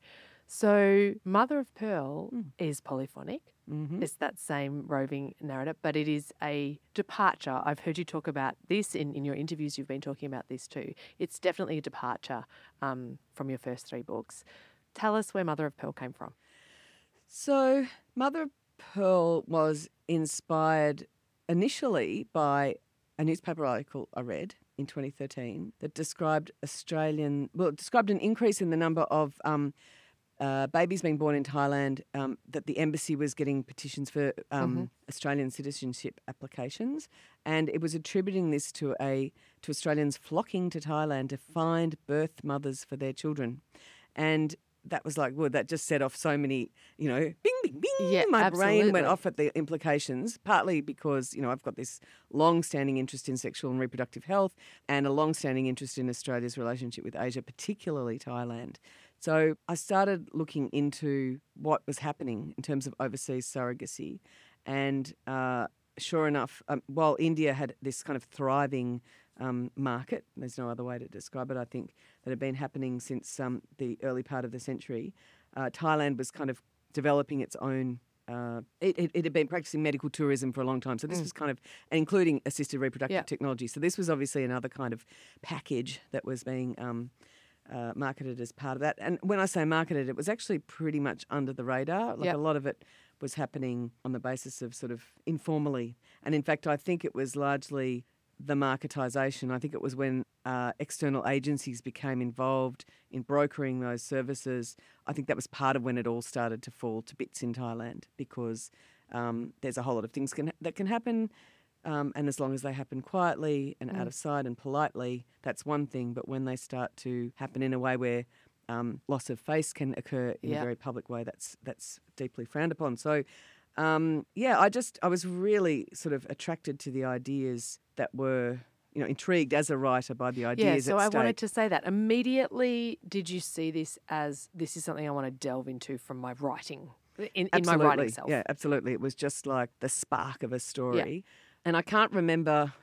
So, Mother of Pearl Mm. is polyphonic. Mhm. It's that same roving narrative, but it is a departure. I've heard you talk about this in, in your interviews. You've been talking about this too. It's definitely a departure um, from your first three books. Tell us where Mother of Pearl came from. So, Mother of Pearl was inspired initially by a newspaper article I read in twenty thirteen that described Australian, well, it described an increase in the number of um, uh, babies being born in Thailand, um, that the embassy was getting petitions for um, Mhm. Australian citizenship applications, and it was attributing this to a to Australians flocking to Thailand to find birth mothers for their children, and that was like, well, that just set off so many, you know, bing, bing, bing. Yeah, My brain absolutely. went off at the implications, partly because, you know, I've got this long-standing interest in sexual and reproductive health and a long-standing interest in Australia's relationship with Asia, particularly Thailand. So I started looking into what was happening in terms of overseas surrogacy. And uh, sure enough, um, while India had this kind of thriving um, market, there's no other way to describe it, I think, that had been happening since um, the early part of the century, uh, Thailand was kind of developing its own. Uh, it, it, it had been practicing medical tourism for a long time. So this Mm. was kind of, including assisted reproductive Yeah. technology. So this was obviously another kind of package that was being um, uh, marketed as part of that. And when I say marketed, it was actually pretty much under the radar. Like Yep. a lot of it was happening on the basis of sort of informally. And in fact, I think it was largely the marketisation. I think it was when uh, external agencies became involved in brokering those services. I think that was part of when it all started to fall to bits in Thailand, because um, there's a whole lot of things can, that can happen. Um, and as long as they happen quietly and mm. out of sight and politely, that's one thing. But when they start to happen in a way where um, loss of face can occur in yep. a very public way, that's that's deeply frowned upon. So, um, yeah, I just I was really sort of attracted to the ideas that were, you know, intrigued as a writer by the ideas. Yeah, so at I stake. wanted to say that. Immediately, did you see this as this is something I want to delve into from my writing, in, in my writing self? Yeah, absolutely. It was just like the spark of a story. Yeah. And I can't remember,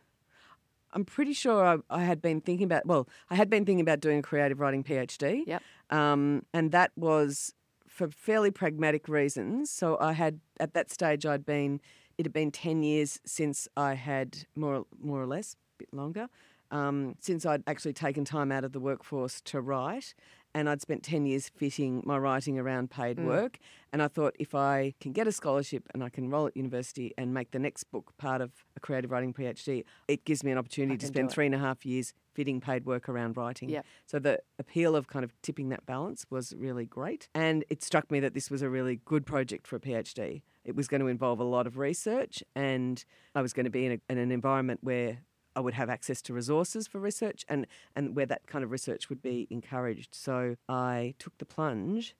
I'm pretty sure I, I had been thinking about, well, I had been thinking about doing a creative writing PhD. Yep. Um, and that was for fairly pragmatic reasons. So I had, at that stage, I'd been, it had been ten years since I had, more, more or less, a bit longer, um, since I'd actually taken time out of the workforce to write. And I'd spent ten years fitting my writing around paid mm. work. And I thought, if I can get a scholarship and I can enroll at university and make the next book part of a creative writing PhD, it gives me an opportunity to spend three and a half years fitting paid work around writing. Yep. So the appeal of kind of tipping that balance was really great. And it struck me that this was a really good project for a PhD. It was going to involve a lot of research, and I was going to be in, a, in an environment where I would have access to resources for research, and, and where that kind of research would be encouraged. So I took the plunge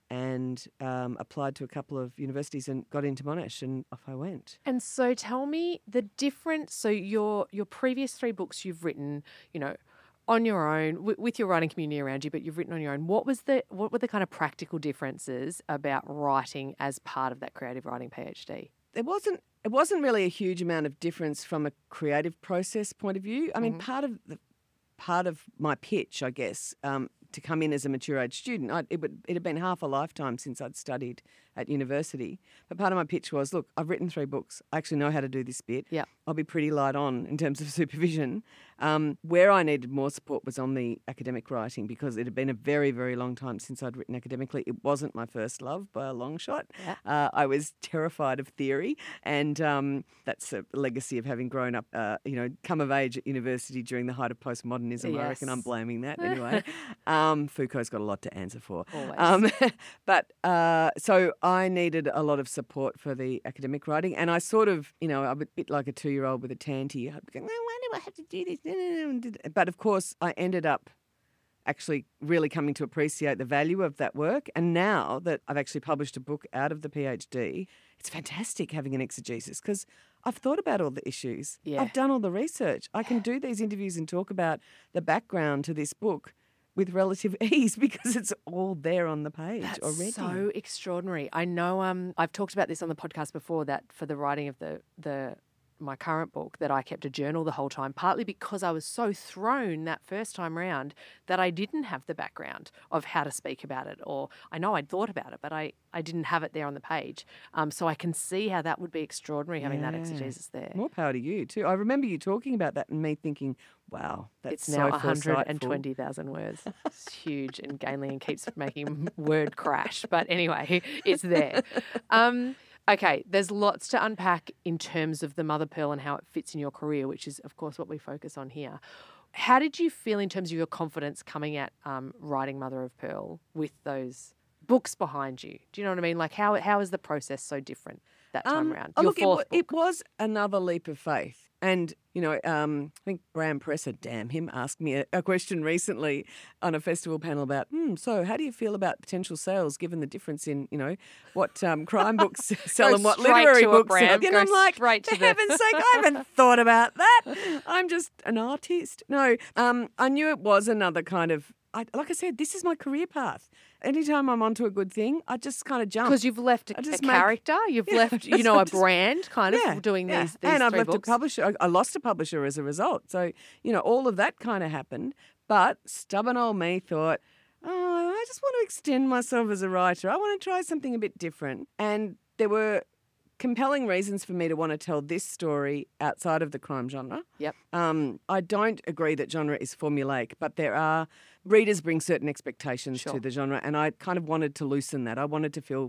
and um, applied to a couple of universities and got into Monash, and off I went. And so tell me the difference. So your your previous three books you've written, you know, on your own, w- with your writing community around you, but you've written on your own. What was the what were the kind of practical differences about writing as part of that creative writing PhD? There wasn't It wasn't really a huge amount of difference from a creative process point of view. I mean, mm-hmm. part of the part of my pitch, I guess, um, to come in as a mature age student, I'd, it would it had been half a lifetime since I'd studied at university. But part of my pitch was, look, I've written three books. I actually know how to do this bit. Yeah, I'll be pretty light on in terms of supervision. Um, where I needed more support was on the academic writing, because it had been a very, very long time since I'd written academically. It wasn't my first love by a long shot. Yeah. Uh, I was terrified of theory, and um, that's a legacy of having grown up, uh, you know, come of age at university during the height of postmodernism. Yes. I reckon I'm blaming that anyway. um, Foucault's got a lot to answer for. Always. Um, but uh, so I needed a lot of support for the academic writing, and I sort of, you know, I'm a bit like a two-year-old with a tanty. I'd be going, oh, why do I have to do this? But of course, I ended up actually really coming to appreciate the value of that work. And now that I've actually published a book out of the PhD, it's fantastic having an exegesis, because I've thought about all the issues. Yeah. I've done all the research. I can do these interviews and talk about the background to this book with relative ease, because it's all there on the page That's already. So extraordinary. I know um, I've talked about this on the podcast before, that for the writing of the the my current book, that I kept a journal the whole time, partly because I was so thrown that first time round that I didn't have the background of how to speak about it, or I know I'd thought about it, but I, I didn't have it there on the page. Um, so I can see how that would be extraordinary, having Yeah. that exegesis there. More power to you too. I remember you talking about that and me thinking, wow, that's It's so now foresightful. one hundred twenty thousand words. It's huge, and Gainlian keeps making word crash. But anyway, it's there. Um, okay, there's lots to unpack in terms of the Mother Pearl and how it fits in your career, which is, of course, what we focus on here. How did you feel in terms of your confidence coming at um, writing Mother of Pearl with those books behind you? Do you know what I mean? Like, how how is the process so different that time Um, around? oh, Your look, it, fourth wa- book. it was another leap of faith. And, you know, um, I think Graham Presser, damn him, asked me a, a question recently on a festival panel about, hmm, so how do you feel about potential sales given the difference in, you know, what um, crime books sell Go and what straight literary to it, books Bram. sell? And Go I'm like, straight to for the- heaven's sake, I haven't thought about that. I'm just an artist. No, um, I knew it was another kind of, I, like I said, this is my career path. Anytime I'm onto a good thing, I just kind of jump. Because you've left a, I a just make- character, you've Yeah, left, you that's know, what a I just- brand kind of Yeah, doing yeah. these, these and I've three left books. a publisher. I, I lost a publisher as a result. So, you know, all of that kind of happened. But stubborn old me thought, oh, I just want to extend myself as a writer. I want to try something a bit different. And there were compelling reasons for me to want to tell this story outside of the crime genre. Yep. Um, I don't agree that genre is formulaic, but there are readers bring certain expectations Sure. to the genre, and I kind of wanted to loosen that. I wanted to feel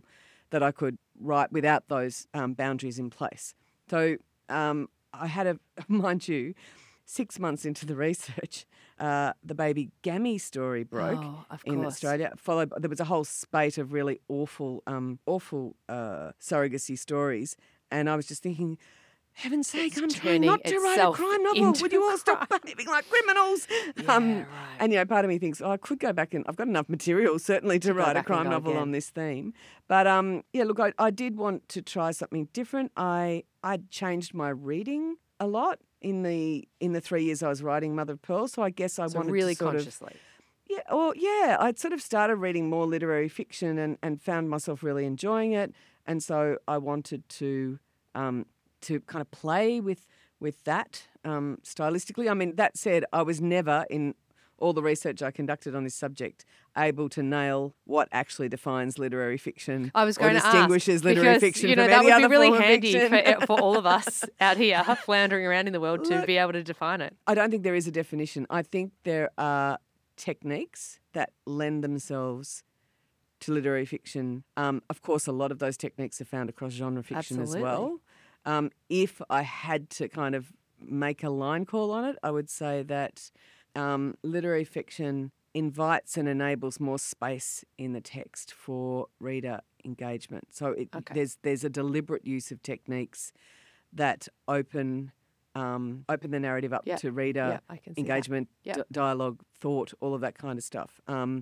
that I could write without those um, boundaries in place. So um, I had a, mind you, six months into the research, uh, the baby Gammy story broke Oh, of in course. Australia. Followed, there was a whole spate of really awful, um, awful uh, surrogacy stories, and I was just thinking, heaven's sake, It's I'm trying turning not to write a itself crime novel. into Would you all stop crime? behaving like criminals? Yeah, right. And, you know, part of me thinks, oh, I could go back and I've got enough material certainly to, To go write a back and crime go novel again. on this theme. But, um, yeah, look, I, I did want to try something different. I I'd changed my reading a lot in the in the three years I was writing Mother of Pearl. So I guess I So wanted really to sort of... consciously. Yeah, well, yeah, I'd sort of started reading more literary fiction and, and found myself really enjoying it. And so I wanted to um, to kind of play with with that um, stylistically. I mean, that said, I was never, in all the research I conducted on this subject, able to nail what actually defines literary fiction I was going or to distinguishes ask, literary because, fiction you know, from that any would other be really form of handy fiction. for, for all of us out here floundering around in the world to Look, be able to define it. I don't think there is a definition. I think there are techniques that lend themselves to literary fiction. Um, of course, a lot of those techniques are found across genre fiction Absolutely. as well. Um, if I had to kind of make a line call on it, I would say that um, literary fiction invites and enables more space in the text for reader engagement. So it, Okay. there's there's a deliberate use of techniques that open um, open the narrative up Yeah. to reader Yeah, I can see that. engagement, Yeah. d- dialogue, thought, all of that kind of stuff. Um,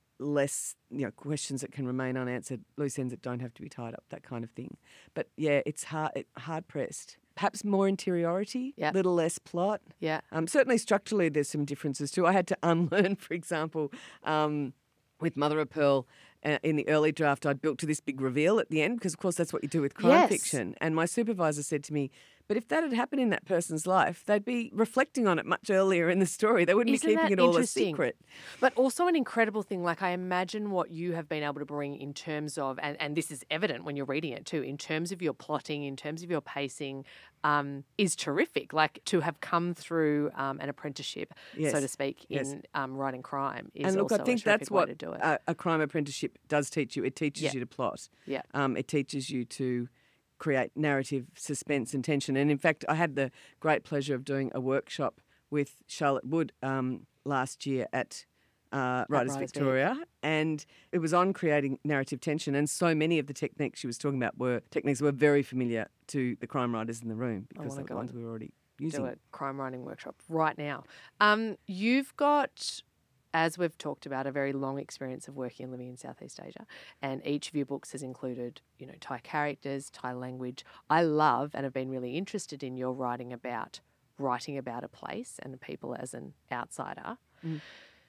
less, you know, questions that can remain unanswered, loose ends that don't have to be tied up, that kind of thing. But yeah, it's hard, it, hard pressed. Perhaps more interiority, a Yeah. little less plot. Yeah. Um, certainly structurally, there's some differences too. I had to unlearn, for example, um, with Mother of Pearl. Uh, in the early draft, I'd built to this big reveal at the end because, of course, that's what you do with crime Yes. fiction. And my supervisor said to me, but if that had happened in that person's life, they'd be reflecting on it much earlier in the story. They wouldn't Isn't be keeping that it all a interesting? secret. But also an incredible thing, like I imagine what you have been able to bring in terms of, and, and this is evident when you're reading it too, in terms of your plotting, in terms of your pacing, um, is terrific. Like to have come through um, an apprenticeship, so Yes. to speak, Yes. in um, writing crime is And look, also I think a terrific that's way what to do it. a, a crime apprenticeship does teach you. It teaches Yeah. you to plot. Yeah. Um, it teaches you to create narrative suspense and tension. And in fact, I had the great pleasure of doing a workshop with Charlotte Wood um, last year at uh, Writers Writers Victoria, and it was on creating narrative tension. And so many of the techniques she was talking about were techniques that were very familiar to the crime writers in the room because wanna they're the go ones and we were already using. Do a crime writing workshop right now. Um, you've got, as we've talked about, a very long experience of working and living in Southeast Asia, and each of your books has included, you know, Thai characters, Thai language. I love and have been really interested in your writing about writing about a place and the people as an outsider. Mm.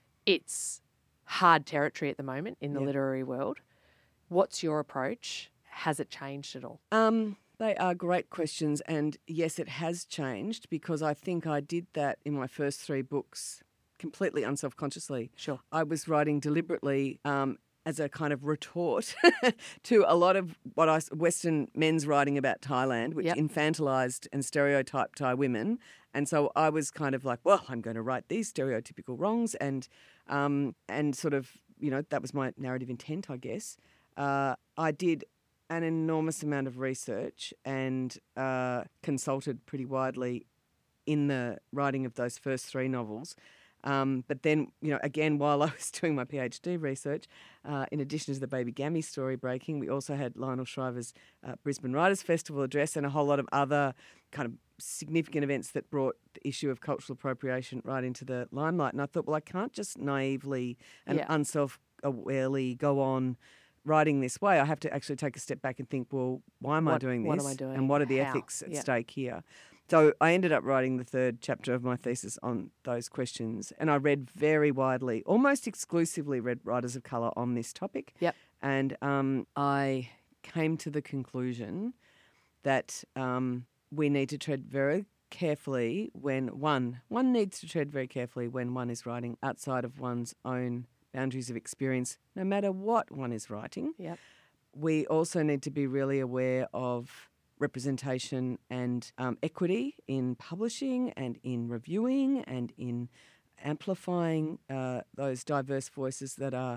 It's hard territory at the moment in the Yeah. literary world. What's your approach? Has it changed at all? Um, they are great questions, and yes, it has changed because I think I did that in my first three books completely unselfconsciously. Sure. I was writing deliberately um, as a kind of retort to a lot of what I Western men's writing about Thailand, which Yep. infantilized and stereotyped Thai women. And so I was kind of like, well, I'm going to write these stereotypical wrongs, and um, and sort of, you know, that was my narrative intent, I guess. Uh, I did an enormous amount of research and uh, consulted pretty widely in the writing of those first three novels. Um, but then, you know, again, while I was doing my PhD research, uh, in addition to the Baby Gammy story breaking, we also had Lionel Shriver's uh, Brisbane Writers' Festival address and a whole lot of other kind of significant events that brought the issue of cultural appropriation right into the limelight. And I thought, well, I can't just naively and Yeah. unself-awarely go on writing this way. I have to actually take a step back and think, well, why am I What- doing this? what am I doing? And what are the How? ethics at Yeah. stake here? So I ended up writing the third chapter of my thesis on those questions, and I read very widely, almost exclusively read writers of colour on this topic. Yep. And um, I came to the conclusion that um, we need to tread very carefully when one one needs to tread very carefully when one is writing outside of one's own boundaries of experience, no matter what one is writing. Yep. We also need to be really aware of representation and um, equity in publishing and in reviewing and in amplifying uh, those diverse voices that are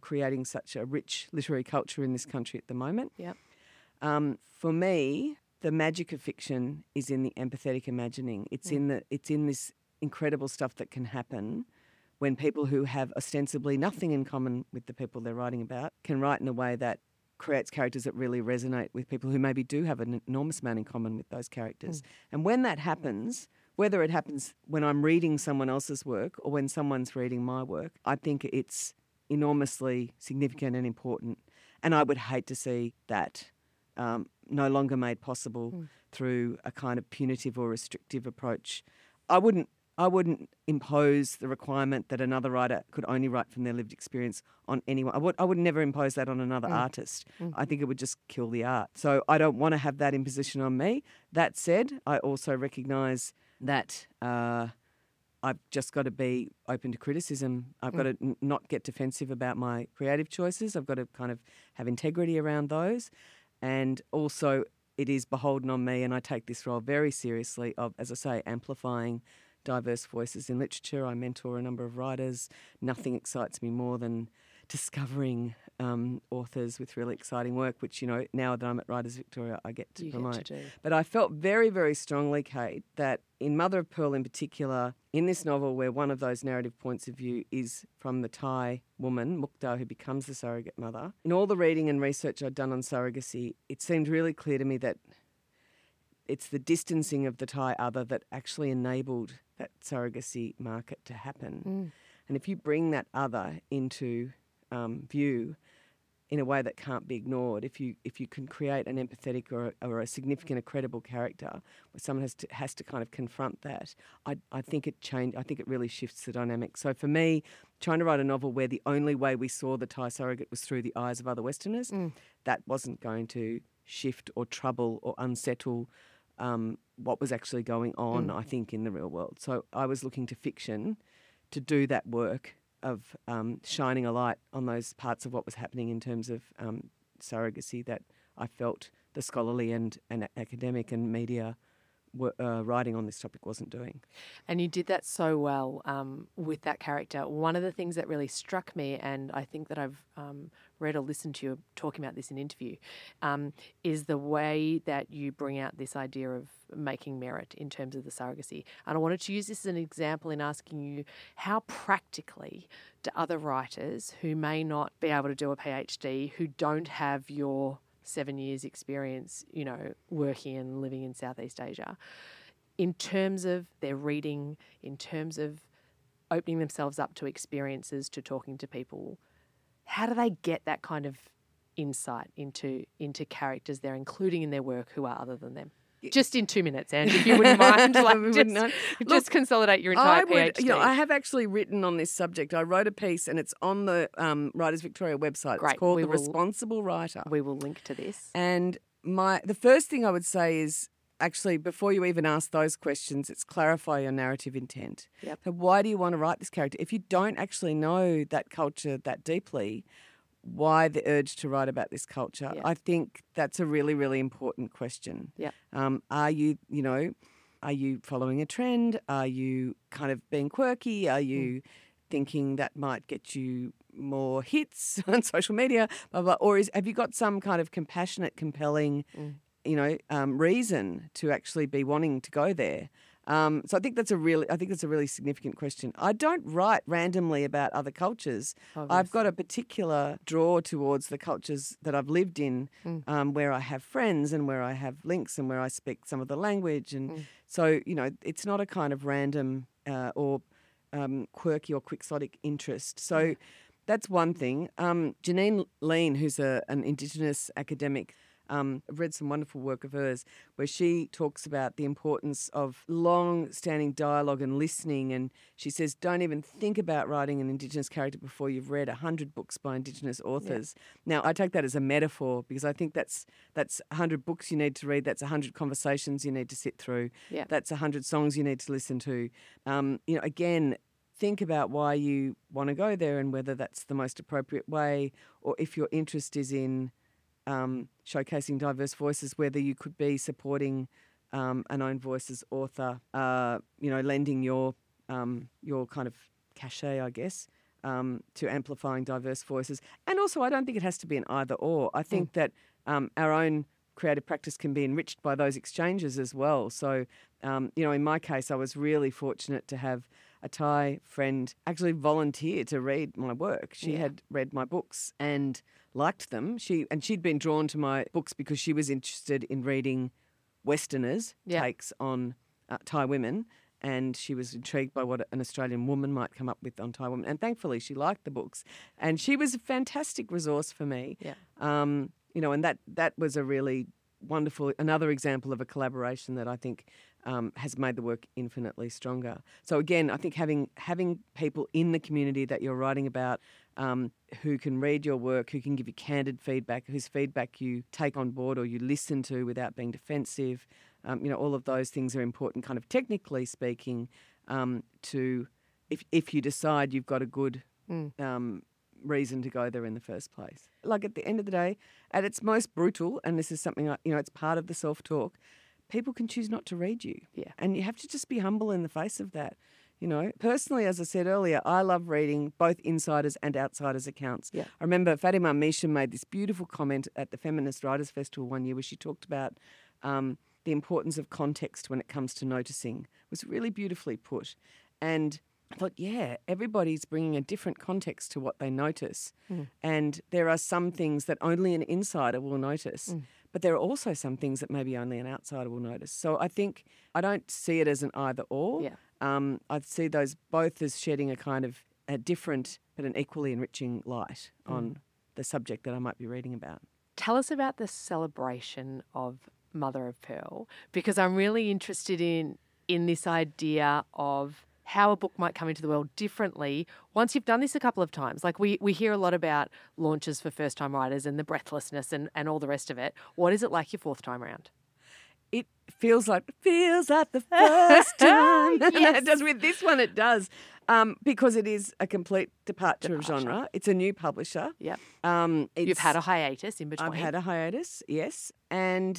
creating such a rich literary culture in this country at the moment. Yep. Um, for me, the magic of fiction is in the empathetic imagining. It's Mm. in the it's in this incredible stuff that can happen when people who have ostensibly nothing in common with the people they're writing about can write in a way that creates characters that really resonate with people who maybe do have an enormous amount in common with those characters. Mm. And when that happens, whether it happens when I'm reading someone else's work or when someone's reading my work, I think it's enormously significant and important. And I would hate to see that um, no longer made possible Mm. through a kind of punitive or restrictive approach. I wouldn't I wouldn't impose the requirement that another writer could only write from their lived experience on anyone. I would I would never impose that on another Mm. artist. Mm. I think it would just kill the art. So I don't want to have that imposition on me. That said, I also recognise that uh, I've just got to be open to criticism. I've got to n- not get defensive about my creative choices. I've got to kind of have integrity around those. And also it is beholden on me, and I take this role very seriously, of, as I say, amplifying diverse voices in literature. I mentor a number of writers. Nothing excites me more than discovering um, authors with really exciting work, which, you know, now that I'm at Writers Victoria, I get to You promote. get to do. But I felt very, very strongly, Kate, that in Mother of Pearl in particular, in this novel where one of those narrative points of view is from the Thai woman, Mukta, who becomes the surrogate mother, in all the reading and research I'd done on surrogacy, it seemed really clear to me that it's the distancing of the Thai other that actually enabled that surrogacy market to happen. Mm. And if you bring that other into um, view in a way that can't be ignored, if you if you can create an empathetic or a, or a significant, a credible character where someone has to has to kind of confront that, I I think it change. I think it really shifts the dynamic. So for me, trying to write a novel where the only way we saw the Thai surrogate was through the eyes of other Westerners, Mm. that wasn't going to shift or trouble or unsettle um, what was actually going on, Mm. I think, in the real world. So I was looking to fiction to do that work of um, shining a light on those parts of what was happening in terms of um, surrogacy that I felt the scholarly and, and academic and media were, uh, writing on this topic wasn't doing. And you did that so well um, with that character. One of the things that really struck me, and I think that I've um, read or listened to you talking about this in interview, um, is the way that you bring out this idea of making merit in terms of the surrogacy. And I wanted to use this as an example in asking you, how practically do other writers who may not be able to do a PhD, who don't have your seven years experience, you know, working and living in Southeast Asia, in terms of their reading, in terms of opening themselves up to experiences, to talking to people, how do they get that kind of insight into into characters they're including in their work who are other than them? Just in two minutes, and if you wouldn't mind, like, We just, wouldn't know. just Look, consolidate your entire I would, PhD. you know, I have actually written on this subject. I wrote a piece, and it's on the um, Writers Victoria website. Great. It's called We The will- Responsible Writer. we will link to this. And my the first thing I would say is, actually, before you even ask those questions, it's clarify your narrative intent. Yep. So why do you want to write this character? If you don't actually know that culture that deeply, why the urge to write about this culture? Yeah. I think that's a really, really important question. Yeah. Um, are you, you know, are you following a trend? Are you kind of being quirky? Are you thinking that might get you more hits on social media? Blah, blah, or is have you got some kind of compassionate, compelling, Mm. you know, um, reason to actually be wanting to go there? Um, so I think that's a really, I think that's a really significant question. I don't write randomly about other cultures. I've got a particular draw towards the cultures that I've lived in, Mm. um, where I have friends and where I have links and where I speak some of the language. And Mm. so, you know, it's not a kind of random uh, or um, quirky or quixotic interest. So that's one thing. Um, Janine Lean, who's a, an Indigenous academic, Um, I've read some wonderful work of hers where she talks about the importance of long-standing dialogue and listening, and she says don't even think about writing an Indigenous character before you've read a hundred books by Indigenous authors. Now, I take that as a metaphor because I think that's that's a hundred books you need to read, that's a hundred conversations you need to sit through, Yeah. that's a hundred songs you need to listen to. Um, you know, again, think about why you want to go there and whether that's the most appropriate way, or if your interest is in Um, showcasing diverse voices, whether you could be supporting um, an own voices author, uh, you know, lending your um, your kind of cachet, I guess, um, to amplifying diverse voices. And also, I don't think it has to be an either or. I think mm. that um, our own creative practice can be enriched by those exchanges as well. So, um, you know, in my case, I was really fortunate to have a Thai friend actually volunteer to read my work. She yeah. had read my books and liked them. She and she'd been drawn to my books because she was interested in reading Westerners' yeah. takes on uh, Thai women. And she was intrigued by what an Australian woman might come up with on Thai women. And thankfully, she liked the books. And she was a fantastic resource for me. Yeah. Um, you know, and that that was a really wonderful, another example of a collaboration that I think um, has made the work infinitely stronger. So again, I think having having people in the community that you're writing about um, who can read your work, who can give you candid feedback, whose feedback you take on board or you listen to without being defensive, Um, you know, all of those things are important, kind of technically speaking, um, to if if you decide you've got a good mm. um, reason to go there in the first place. Like at the end of the day, at its most brutal, and this is something, I, you know, it's part of the self-talk, people can choose not to read you. Yeah. And you have to just be humble in the face of that. You know, personally, as I said earlier, I love reading both insiders and outsiders' accounts. Yeah. I remember Fatima Misha made this beautiful comment at the Feminist Writers Festival one year where she talked about um, the importance of context when it comes to noticing. It was really beautifully put. And I thought, yeah, everybody's bringing a different context to what they notice. Mm. And there are some things that only an insider will notice. Mm. But there are also some things that maybe only an outsider will notice. So I think I don't see it as an either or. Yeah. Um, I see those both as shedding a kind of a different but an equally enriching light mm. on the subject that I might be reading about. Tell us about the celebration of Mother of Pearl, because I'm really interested in in this idea of how a book might come into the world differently once you've done this a couple of times. Like we, we hear a lot about launches for first-time writers and the breathlessness and, and all the rest of it. What is it like your fourth time around? It feels like feels like the first time. Yes. It does. With this one, it does. Um, because it is a complete departure, departure of genre. It's a new publisher. Yep. Um, You've had a hiatus in between. I've had a hiatus, yes. And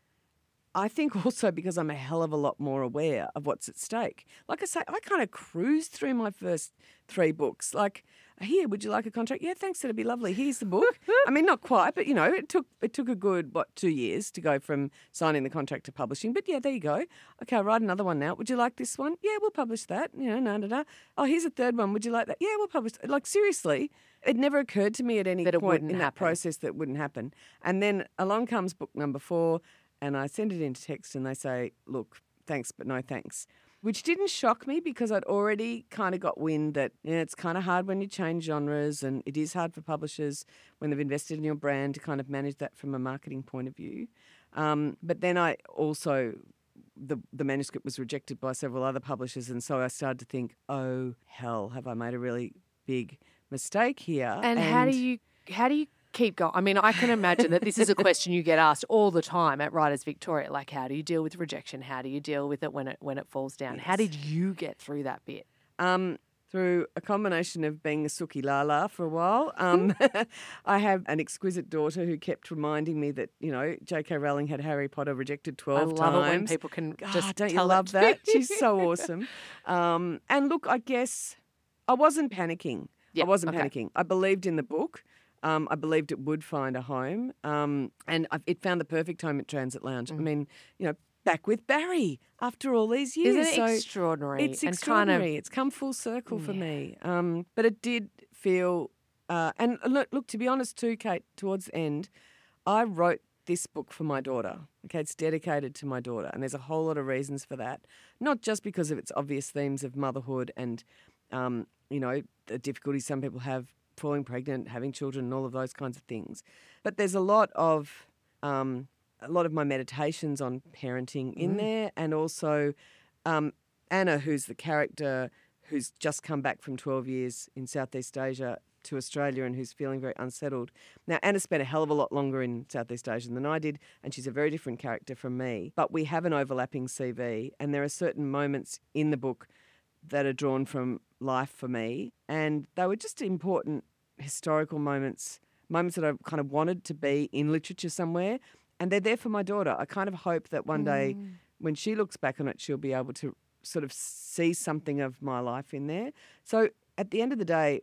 I think also because I'm a hell of a lot more aware of what's at stake. Like I say, I kind of cruised through my first three books. Like, here, would you like a contract? Yeah, thanks, that'd be lovely. Here's the book. I mean, not quite, but, you know, it took it took a good, what, two years to go from signing the contract to publishing. But, yeah, there you go. Okay, I'll write another one now. Would you like this one? Yeah, we'll publish that. You know, no, no, no. Oh, here's a third one. Would you like that? Yeah, we'll publish that. Like, seriously, it never occurred to me at any that point in happen. that process that wouldn't happen. And then along comes book number four, and I send it into text and they say, look, thanks, but no thanks. Which didn't shock me because I'd already kind of got wind that you know, it's kind of hard when you change genres, and it is hard for publishers when they've invested in your brand to kind of manage that from a marketing point of view. Um, but then I also, the, the manuscript was rejected by several other publishers, and so I started to think, oh, hell, have I made a really big mistake here? And, and how do you how do you keep going? I mean, I can imagine that this is a question you get asked all the time at Writers Victoria. Like, how do you deal with rejection? How do you deal with it when it when it falls down? Yes. How did you get through that bit? Um, through a combination of being a Suki Lala for a while. Um, I have an exquisite daughter who kept reminding me that, you know, J K Rowling had Harry Potter rejected twelve times. I love times. It when people can just oh, don't tell you love it. that? She's so awesome. Um, and look, I guess I wasn't panicking. Yep. I wasn't okay. panicking. I believed in the book. Um, I believed it would find a home, um, and I've, it found the perfect home at Transit Lounge. Mm. I mean, you know, back with Barry after all these years. Isn't it so extraordinary? It's and extraordinary. Kind of, it's come full circle yeah. for me. Um, but it did feel, uh, and look, look, to be honest too, Kate, towards the end, I wrote this book for my daughter. Okay, it's dedicated to my daughter, and there's a whole lot of reasons for that. Not just because of its obvious themes of motherhood and, um, you know, the difficulties some people have falling pregnant, having children, and all of those kinds of things. But there's a lot of um, a lot of my meditations on parenting in mm. there, and also um, Anna, who's the character who's just come back from twelve years in Southeast Asia to Australia and who's feeling very unsettled. Now, Anna spent a hell of a lot longer in Southeast Asia than I did, and she's a very different character from me. But we have an overlapping C V, and there are certain moments in the book that are drawn from life for me, and they were just important historical moments, moments that I kind of wanted to be in literature somewhere, and they're there for my daughter. I kind of hope that one day Mm. when she looks back on it, she'll be able to sort of see something of my life in there. So at the end of the day,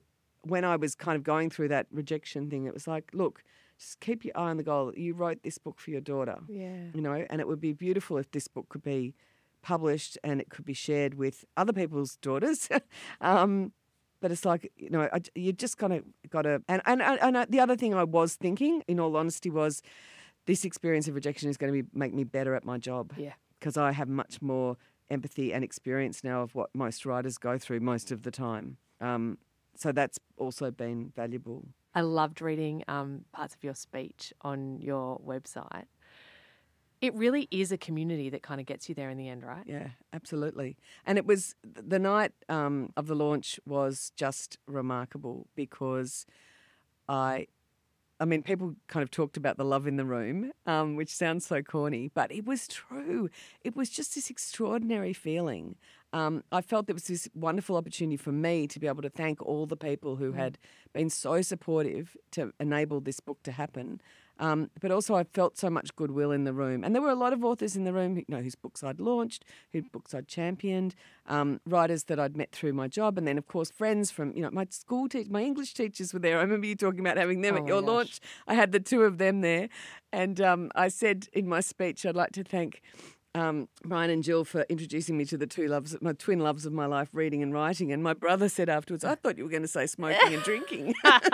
when I was kind of going through that rejection thing, it was like, look, just keep your eye on the goal. You wrote this book for your daughter, Yeah. you know, and it would be beautiful if this book could be published and it could be shared with other people's daughters. um, but it's like, you know, I, you just kind of got to, and, and, and, and the other thing I was thinking, in all honesty, was this experience of rejection is going to be, make me better at my job. Yeah. Because I have much more empathy and experience now of what most writers go through most of the time. Um, so that's also been valuable. I loved reading um, parts of your speech on your website. It really is a community that kind of gets you there in the end, right? Yeah, absolutely. And it was the night um, of the launch was just remarkable because I, I mean, people kind of talked about the love in the room, um, which sounds so corny, but it was true. It was just this extraordinary feeling. Um, I felt there was this wonderful opportunity for me to be able to thank all the people who had been so supportive to enable this book to happen. Um, but also I felt so much goodwill in the room. And there were a lot of authors in the room, you know, whose books I'd launched, whose books I'd championed, um, writers that I'd met through my job, and then, of course, friends from, you know, my school teachers, my English teachers were there. I remember you talking about having them Oh at my your gosh. launch. I had the two of them there. And um, I said in my speech, I'd like to thank Um, Brian and Jill for introducing me to the two loves, my twin loves of my life, reading and writing. And my brother said afterwards, I thought you were going to say smoking and drinking.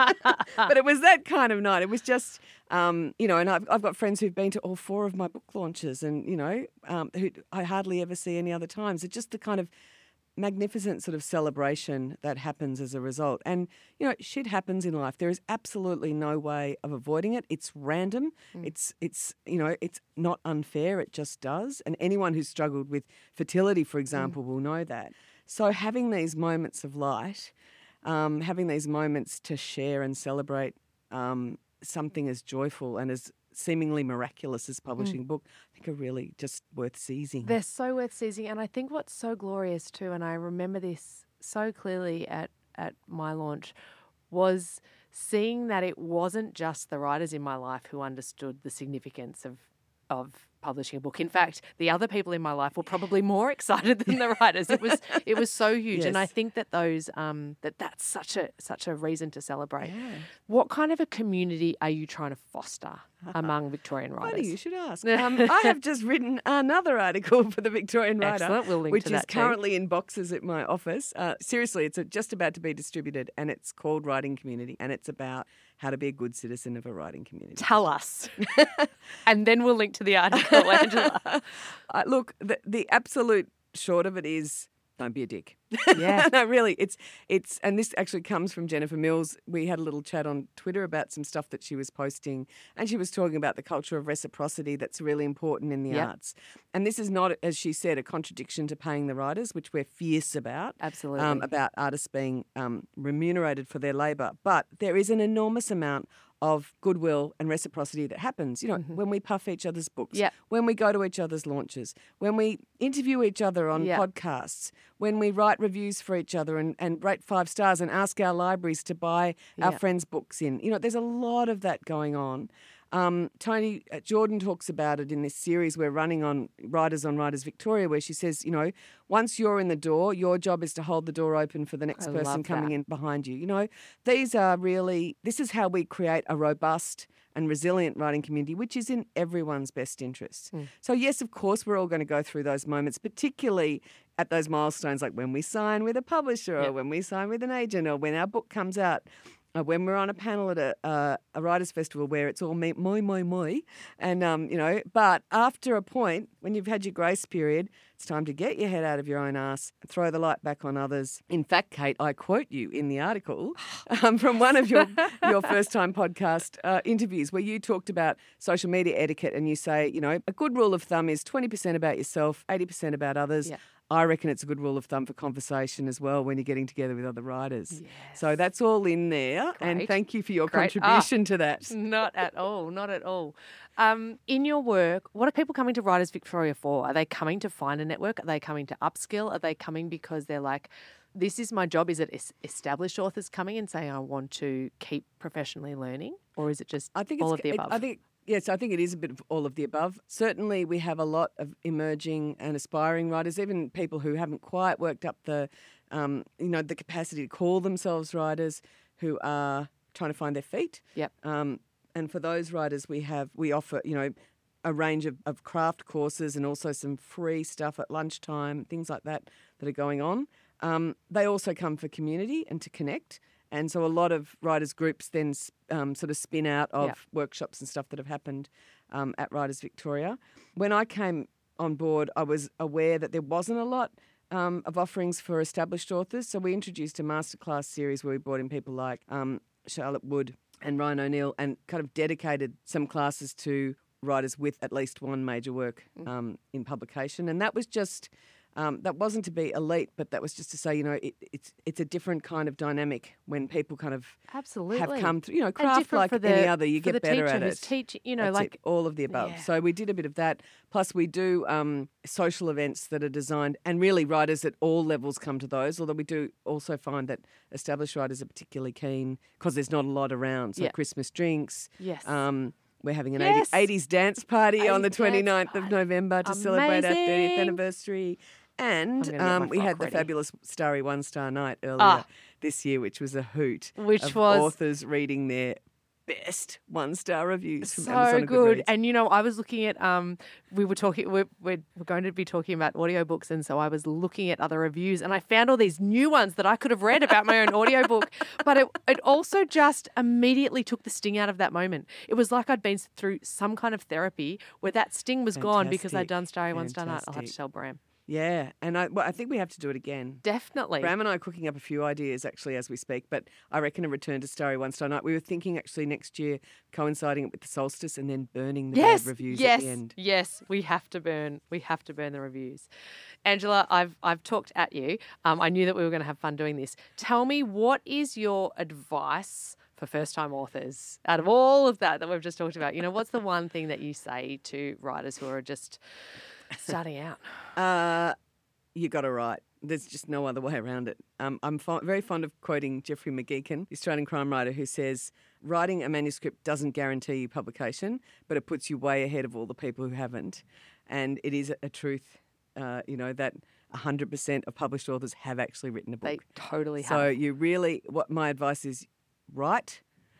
But it was that kind of night. It was just, um, you know, and I've, I've got friends who've been to all four of my book launches and, you know, um, who I hardly ever see any other times. It's just the kind of magnificent sort of celebration that happens as a result. And, you know, shit happens in life. There is absolutely no way of avoiding it. It's random. Mm. It's, it's you know, it's not unfair. It just does. And anyone who's struggled with fertility, for example, mm. will know that. So having these moments of light, um, having these moments to share and celebrate um, something as joyful and as seemingly miraculous as publishing a book, I think are really just worth seizing. They're so worth seizing. And I think what's so glorious too, and I remember this so clearly at, at my launch, was seeing that it wasn't just the writers in my life who understood the significance of of publishing a book. In fact, the other people in my life were probably more excited than the writers. It was it was so huge, Yes. and I think that those um, that that's such a such a reason to celebrate. Yeah. What kind of a community are you trying to foster among Victorian writers? Funny, you should ask. Um, I have just written another article for the Victorian Writer, Excellent. We'll link which to is that too. currently in boxes at my office. Uh, seriously, it's just about to be distributed, and it's called Writing Community, and it's about how to be a good citizen of a writing community. Tell us, and then we'll link to the article, Angela. Uh, look, the, the absolute short of it is don't be a dick. Yeah. No, really, it's it's and this actually comes from Jennifer Mills. We had a little chat on Twitter about some stuff that she was posting, and she was talking about the culture of reciprocity that's really important in the Yep. arts. And this is not, as she said, a contradiction to paying the writers, which we're fierce about. Absolutely. Um, about artists being um, remunerated for their labour, but there is an enormous amount of goodwill and reciprocity that happens, you know, when we puff each other's books, Yep. when we go to each other's launches, when we interview each other on Yep. podcasts, when we write reviews for each other and, and rate five stars and ask our libraries to buy our Yep. friends' books in. You know, there's a lot of that going on. Um, Tony uh, Jordan talks about it in this series we're running on Writers on Writers Victoria, where she says, you know, once you're in the door, your job is to hold the door open for the next I person love coming that. in behind you. You know, these are really, this is how we create a robust and resilient writing community, which is in everyone's best interests. Mm. So, yes, of course, we're all going to go through those moments, particularly at those milestones like when we sign with a publisher Yep. or when we sign with an agent or when our book comes out. Uh, when we're on a panel at a, uh, a writers' festival where it's all me, moi, moi, moi, and, um, you know, but after a point, when you've had your grace period, it's time to get your head out of your own ass and throw the light back on others. In fact, Kate, I quote you in the article um, from one of your, your first-time podcast uh, interviews where you talked about social media etiquette and you say, you know, a good rule of thumb is twenty percent about yourself, eighty percent about others. Yeah. I reckon it's a good rule of thumb for conversation as well when you're getting together with other writers. Yes. So that's all in there. And Great. thank you for your Great. contribution to that. Not at all. Not at all. Um, in your work, what are people coming to Writers Victoria for? Are they coming to find a network? Are they coming to upskill? Are they coming because they're like, this is my job? Is it es- established authors coming and saying, I want to keep professionally learning? Or is it just I think all it's, of the it- above? I think yes, I think it is a bit of all of the above. Certainly, we have a lot of emerging and aspiring writers, even people who haven't quite worked up the, um, you know, the capacity to call themselves writers, who are trying to find their feet. Yep. Um, and for those writers, we have we offer, you know, a range of, of craft courses and also some free stuff at lunchtime, things like that that are going on. Um, they also come for community and to connect. And so a lot of writers' groups then um, sort of spin out of Yep. workshops and stuff that have happened um, at Writers Victoria. When I came on board, I was aware that there wasn't a lot um, of offerings for established authors. So we introduced a masterclass series where we brought in people like um, Charlotte Wood and Ryan O'Neill and kind of dedicated some classes to writers with at least one major work um, in publication. And that was just... Um, that wasn't to be elite, but that was just to say, you know, it, it's it's a different kind of dynamic when people kind of Absolutely. have come through. You know, And craft different like for the, any other, you for get the better teacher at who's it. Teach, you know, That's like it, all of the above. Yeah. So we did a bit of that. Plus, we do um, social events that are designed, and really writers at all levels come to those. Although we do also find that established writers are particularly keen because there's not a lot around. So Yeah. Christmas drinks. Yes. Um, we're having an Yes. eighties dance party on the eighties dance twenty-ninth of party. November to celebrate our thirtieth Amazing. anniversary. And I'm gonna get um, my we frock had the ready. fabulous Starry One Star Night earlier Ah. this year, which was a hoot. Which of was- authors reading their best one star reviews from So Amazon good. Goodreads. And, you know, I was looking at, um, we were talking, we're, we're, we're going to be talking about audiobooks. And so I was looking at other reviews and I found all these new ones that I could have read about my own audiobook. But it, it also just immediately took the sting out of that moment. It was like I'd been through some kind of therapy where that sting was gone because I'd Fantastic. done Starry One Star Night. I'll have to Fantastic. tell Bram. Yeah, and I, well, I think we have to do it again. Definitely. Bram and I are cooking up a few ideas actually as we speak, but I reckon a return to Starry One Star Night. We were thinking actually next year coinciding it with the solstice and then burning the Yes, bad reviews yes, at the end. yes. We have to burn. We have to burn the reviews. Angela, I've I've talked at you. Um, I knew that we were going to have fun doing this. Tell me, what is your advice for first-time authors out of all of that that we've just talked about? You know, what's the one thing that you say to writers who are just starting out? Uh, you got to write. There's just no other way around it. Um, I'm fo- very fond of quoting Geoffrey McGeechan, the Australian crime writer, who says, writing a manuscript doesn't guarantee you publication, but it puts you way ahead of all the people who haven't. And it is a truth, uh, you know, that one hundred percent of published authors have actually written a book. They totally have. So you really, what my advice is, write,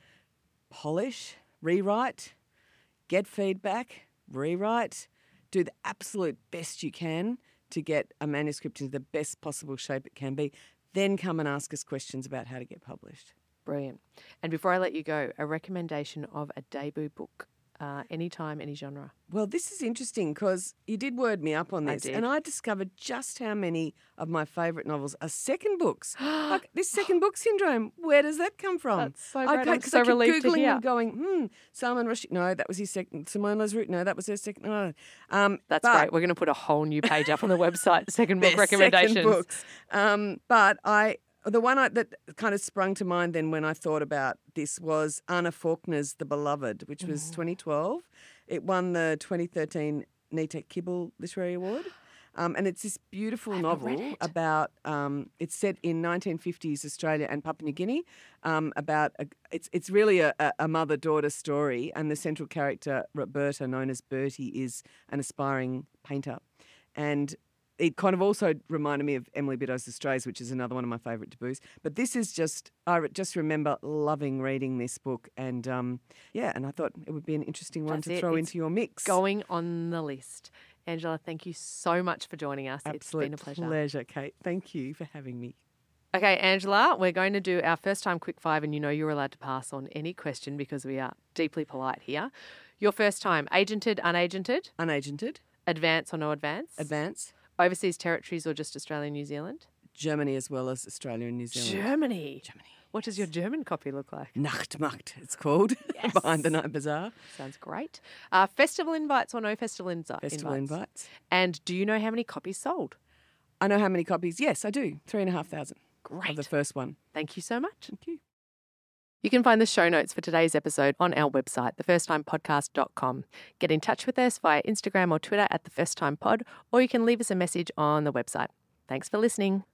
polish, rewrite, get feedback, rewrite, do the absolute best you can to get a manuscript into the best possible shape it can be. Then come and ask us questions about how to get published. Brilliant. And before I let you go, a recommendation of a debut book, uh, anytime, any genre. Well, this is interesting because you did word me up on I this, did. and I discovered just how many of my favourite novels are second books. Like this second book syndrome, where does that come from? That's so I great. can't- I'm 'cause so I keep relieved to Googling hear. and going, hmm, Salman Rushdie, no, that was his second. Simone Leroux, no, that was her second. No. Um, That's but- great. We're going to put a whole new page up on the website. Second book Best recommendations. Second books. Um, but I, the one I, that kind of sprung to mind then when I thought about this was Anna Faulkner's The Beloved, which was twenty twelve. It won the twenty thirteen Nita Kibble Literary Award. Um, and it's this beautiful haven't novel read it. about, um, it's set in nineteen fifties Australia and Papua New Guinea, um, about, a, it's it's really a, a mother-daughter story, and the central character, Roberta, known as Bertie, is an aspiring painter. And it kind of also reminded me of Emily Biddulph's The Strays, which is another one of my favourite debuts. But this is just, I re- just remember loving reading this book. And um, yeah, and I thought it would be an interesting one That's to it. throw It's into your mix. Going on the list. Angela, thank you so much for joining us. Absolute It's been a pleasure. pleasure, Kate. Thank you for having me. Okay, Angela, we're going to do our first time quick five, and you know you're allowed to pass on any question because we are deeply polite here. Your first time, agented, unagented, Unagented, advance or no advance, advance, overseas territories or just Australia and New Zealand? Germany as well as Australia and New Zealand. Germany. Germany. What does your German copy look like? Nachtmacht, it's called, behind the Night Bazaar. Sounds great. Uh, festival invites or no festival invi- Festival invites? invites. And do you know how many copies sold? I know how many copies. Yes, I do. Three and a half thousand Great. of the first one. Thank you so much. Thank you. You can find the show notes for today's episode on our website, the first time podcast dot com. Get in touch with us via Instagram or Twitter at the first time pod, or you can leave us a message on the website. Thanks for listening.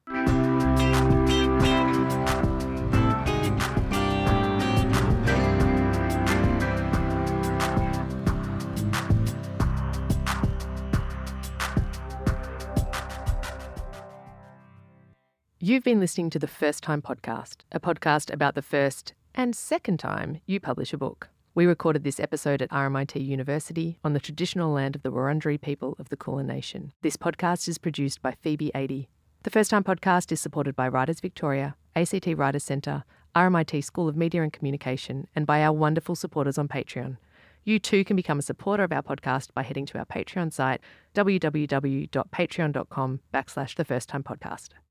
You've been listening to the First Time Podcast, a podcast about the first and second time you publish a book. We recorded this episode at R M I T University on the traditional land of the Wurundjeri people of the Kulin Nation. This podcast is produced by Phoebe Adey. The First Time Podcast is supported by Writers Victoria, A C T Writers Centre, R M I T School of Media and Communication, and by our wonderful supporters on Patreon. You too can become a supporter of our podcast by heading to our Patreon site, www.patreon.com backslash the First Time Podcast.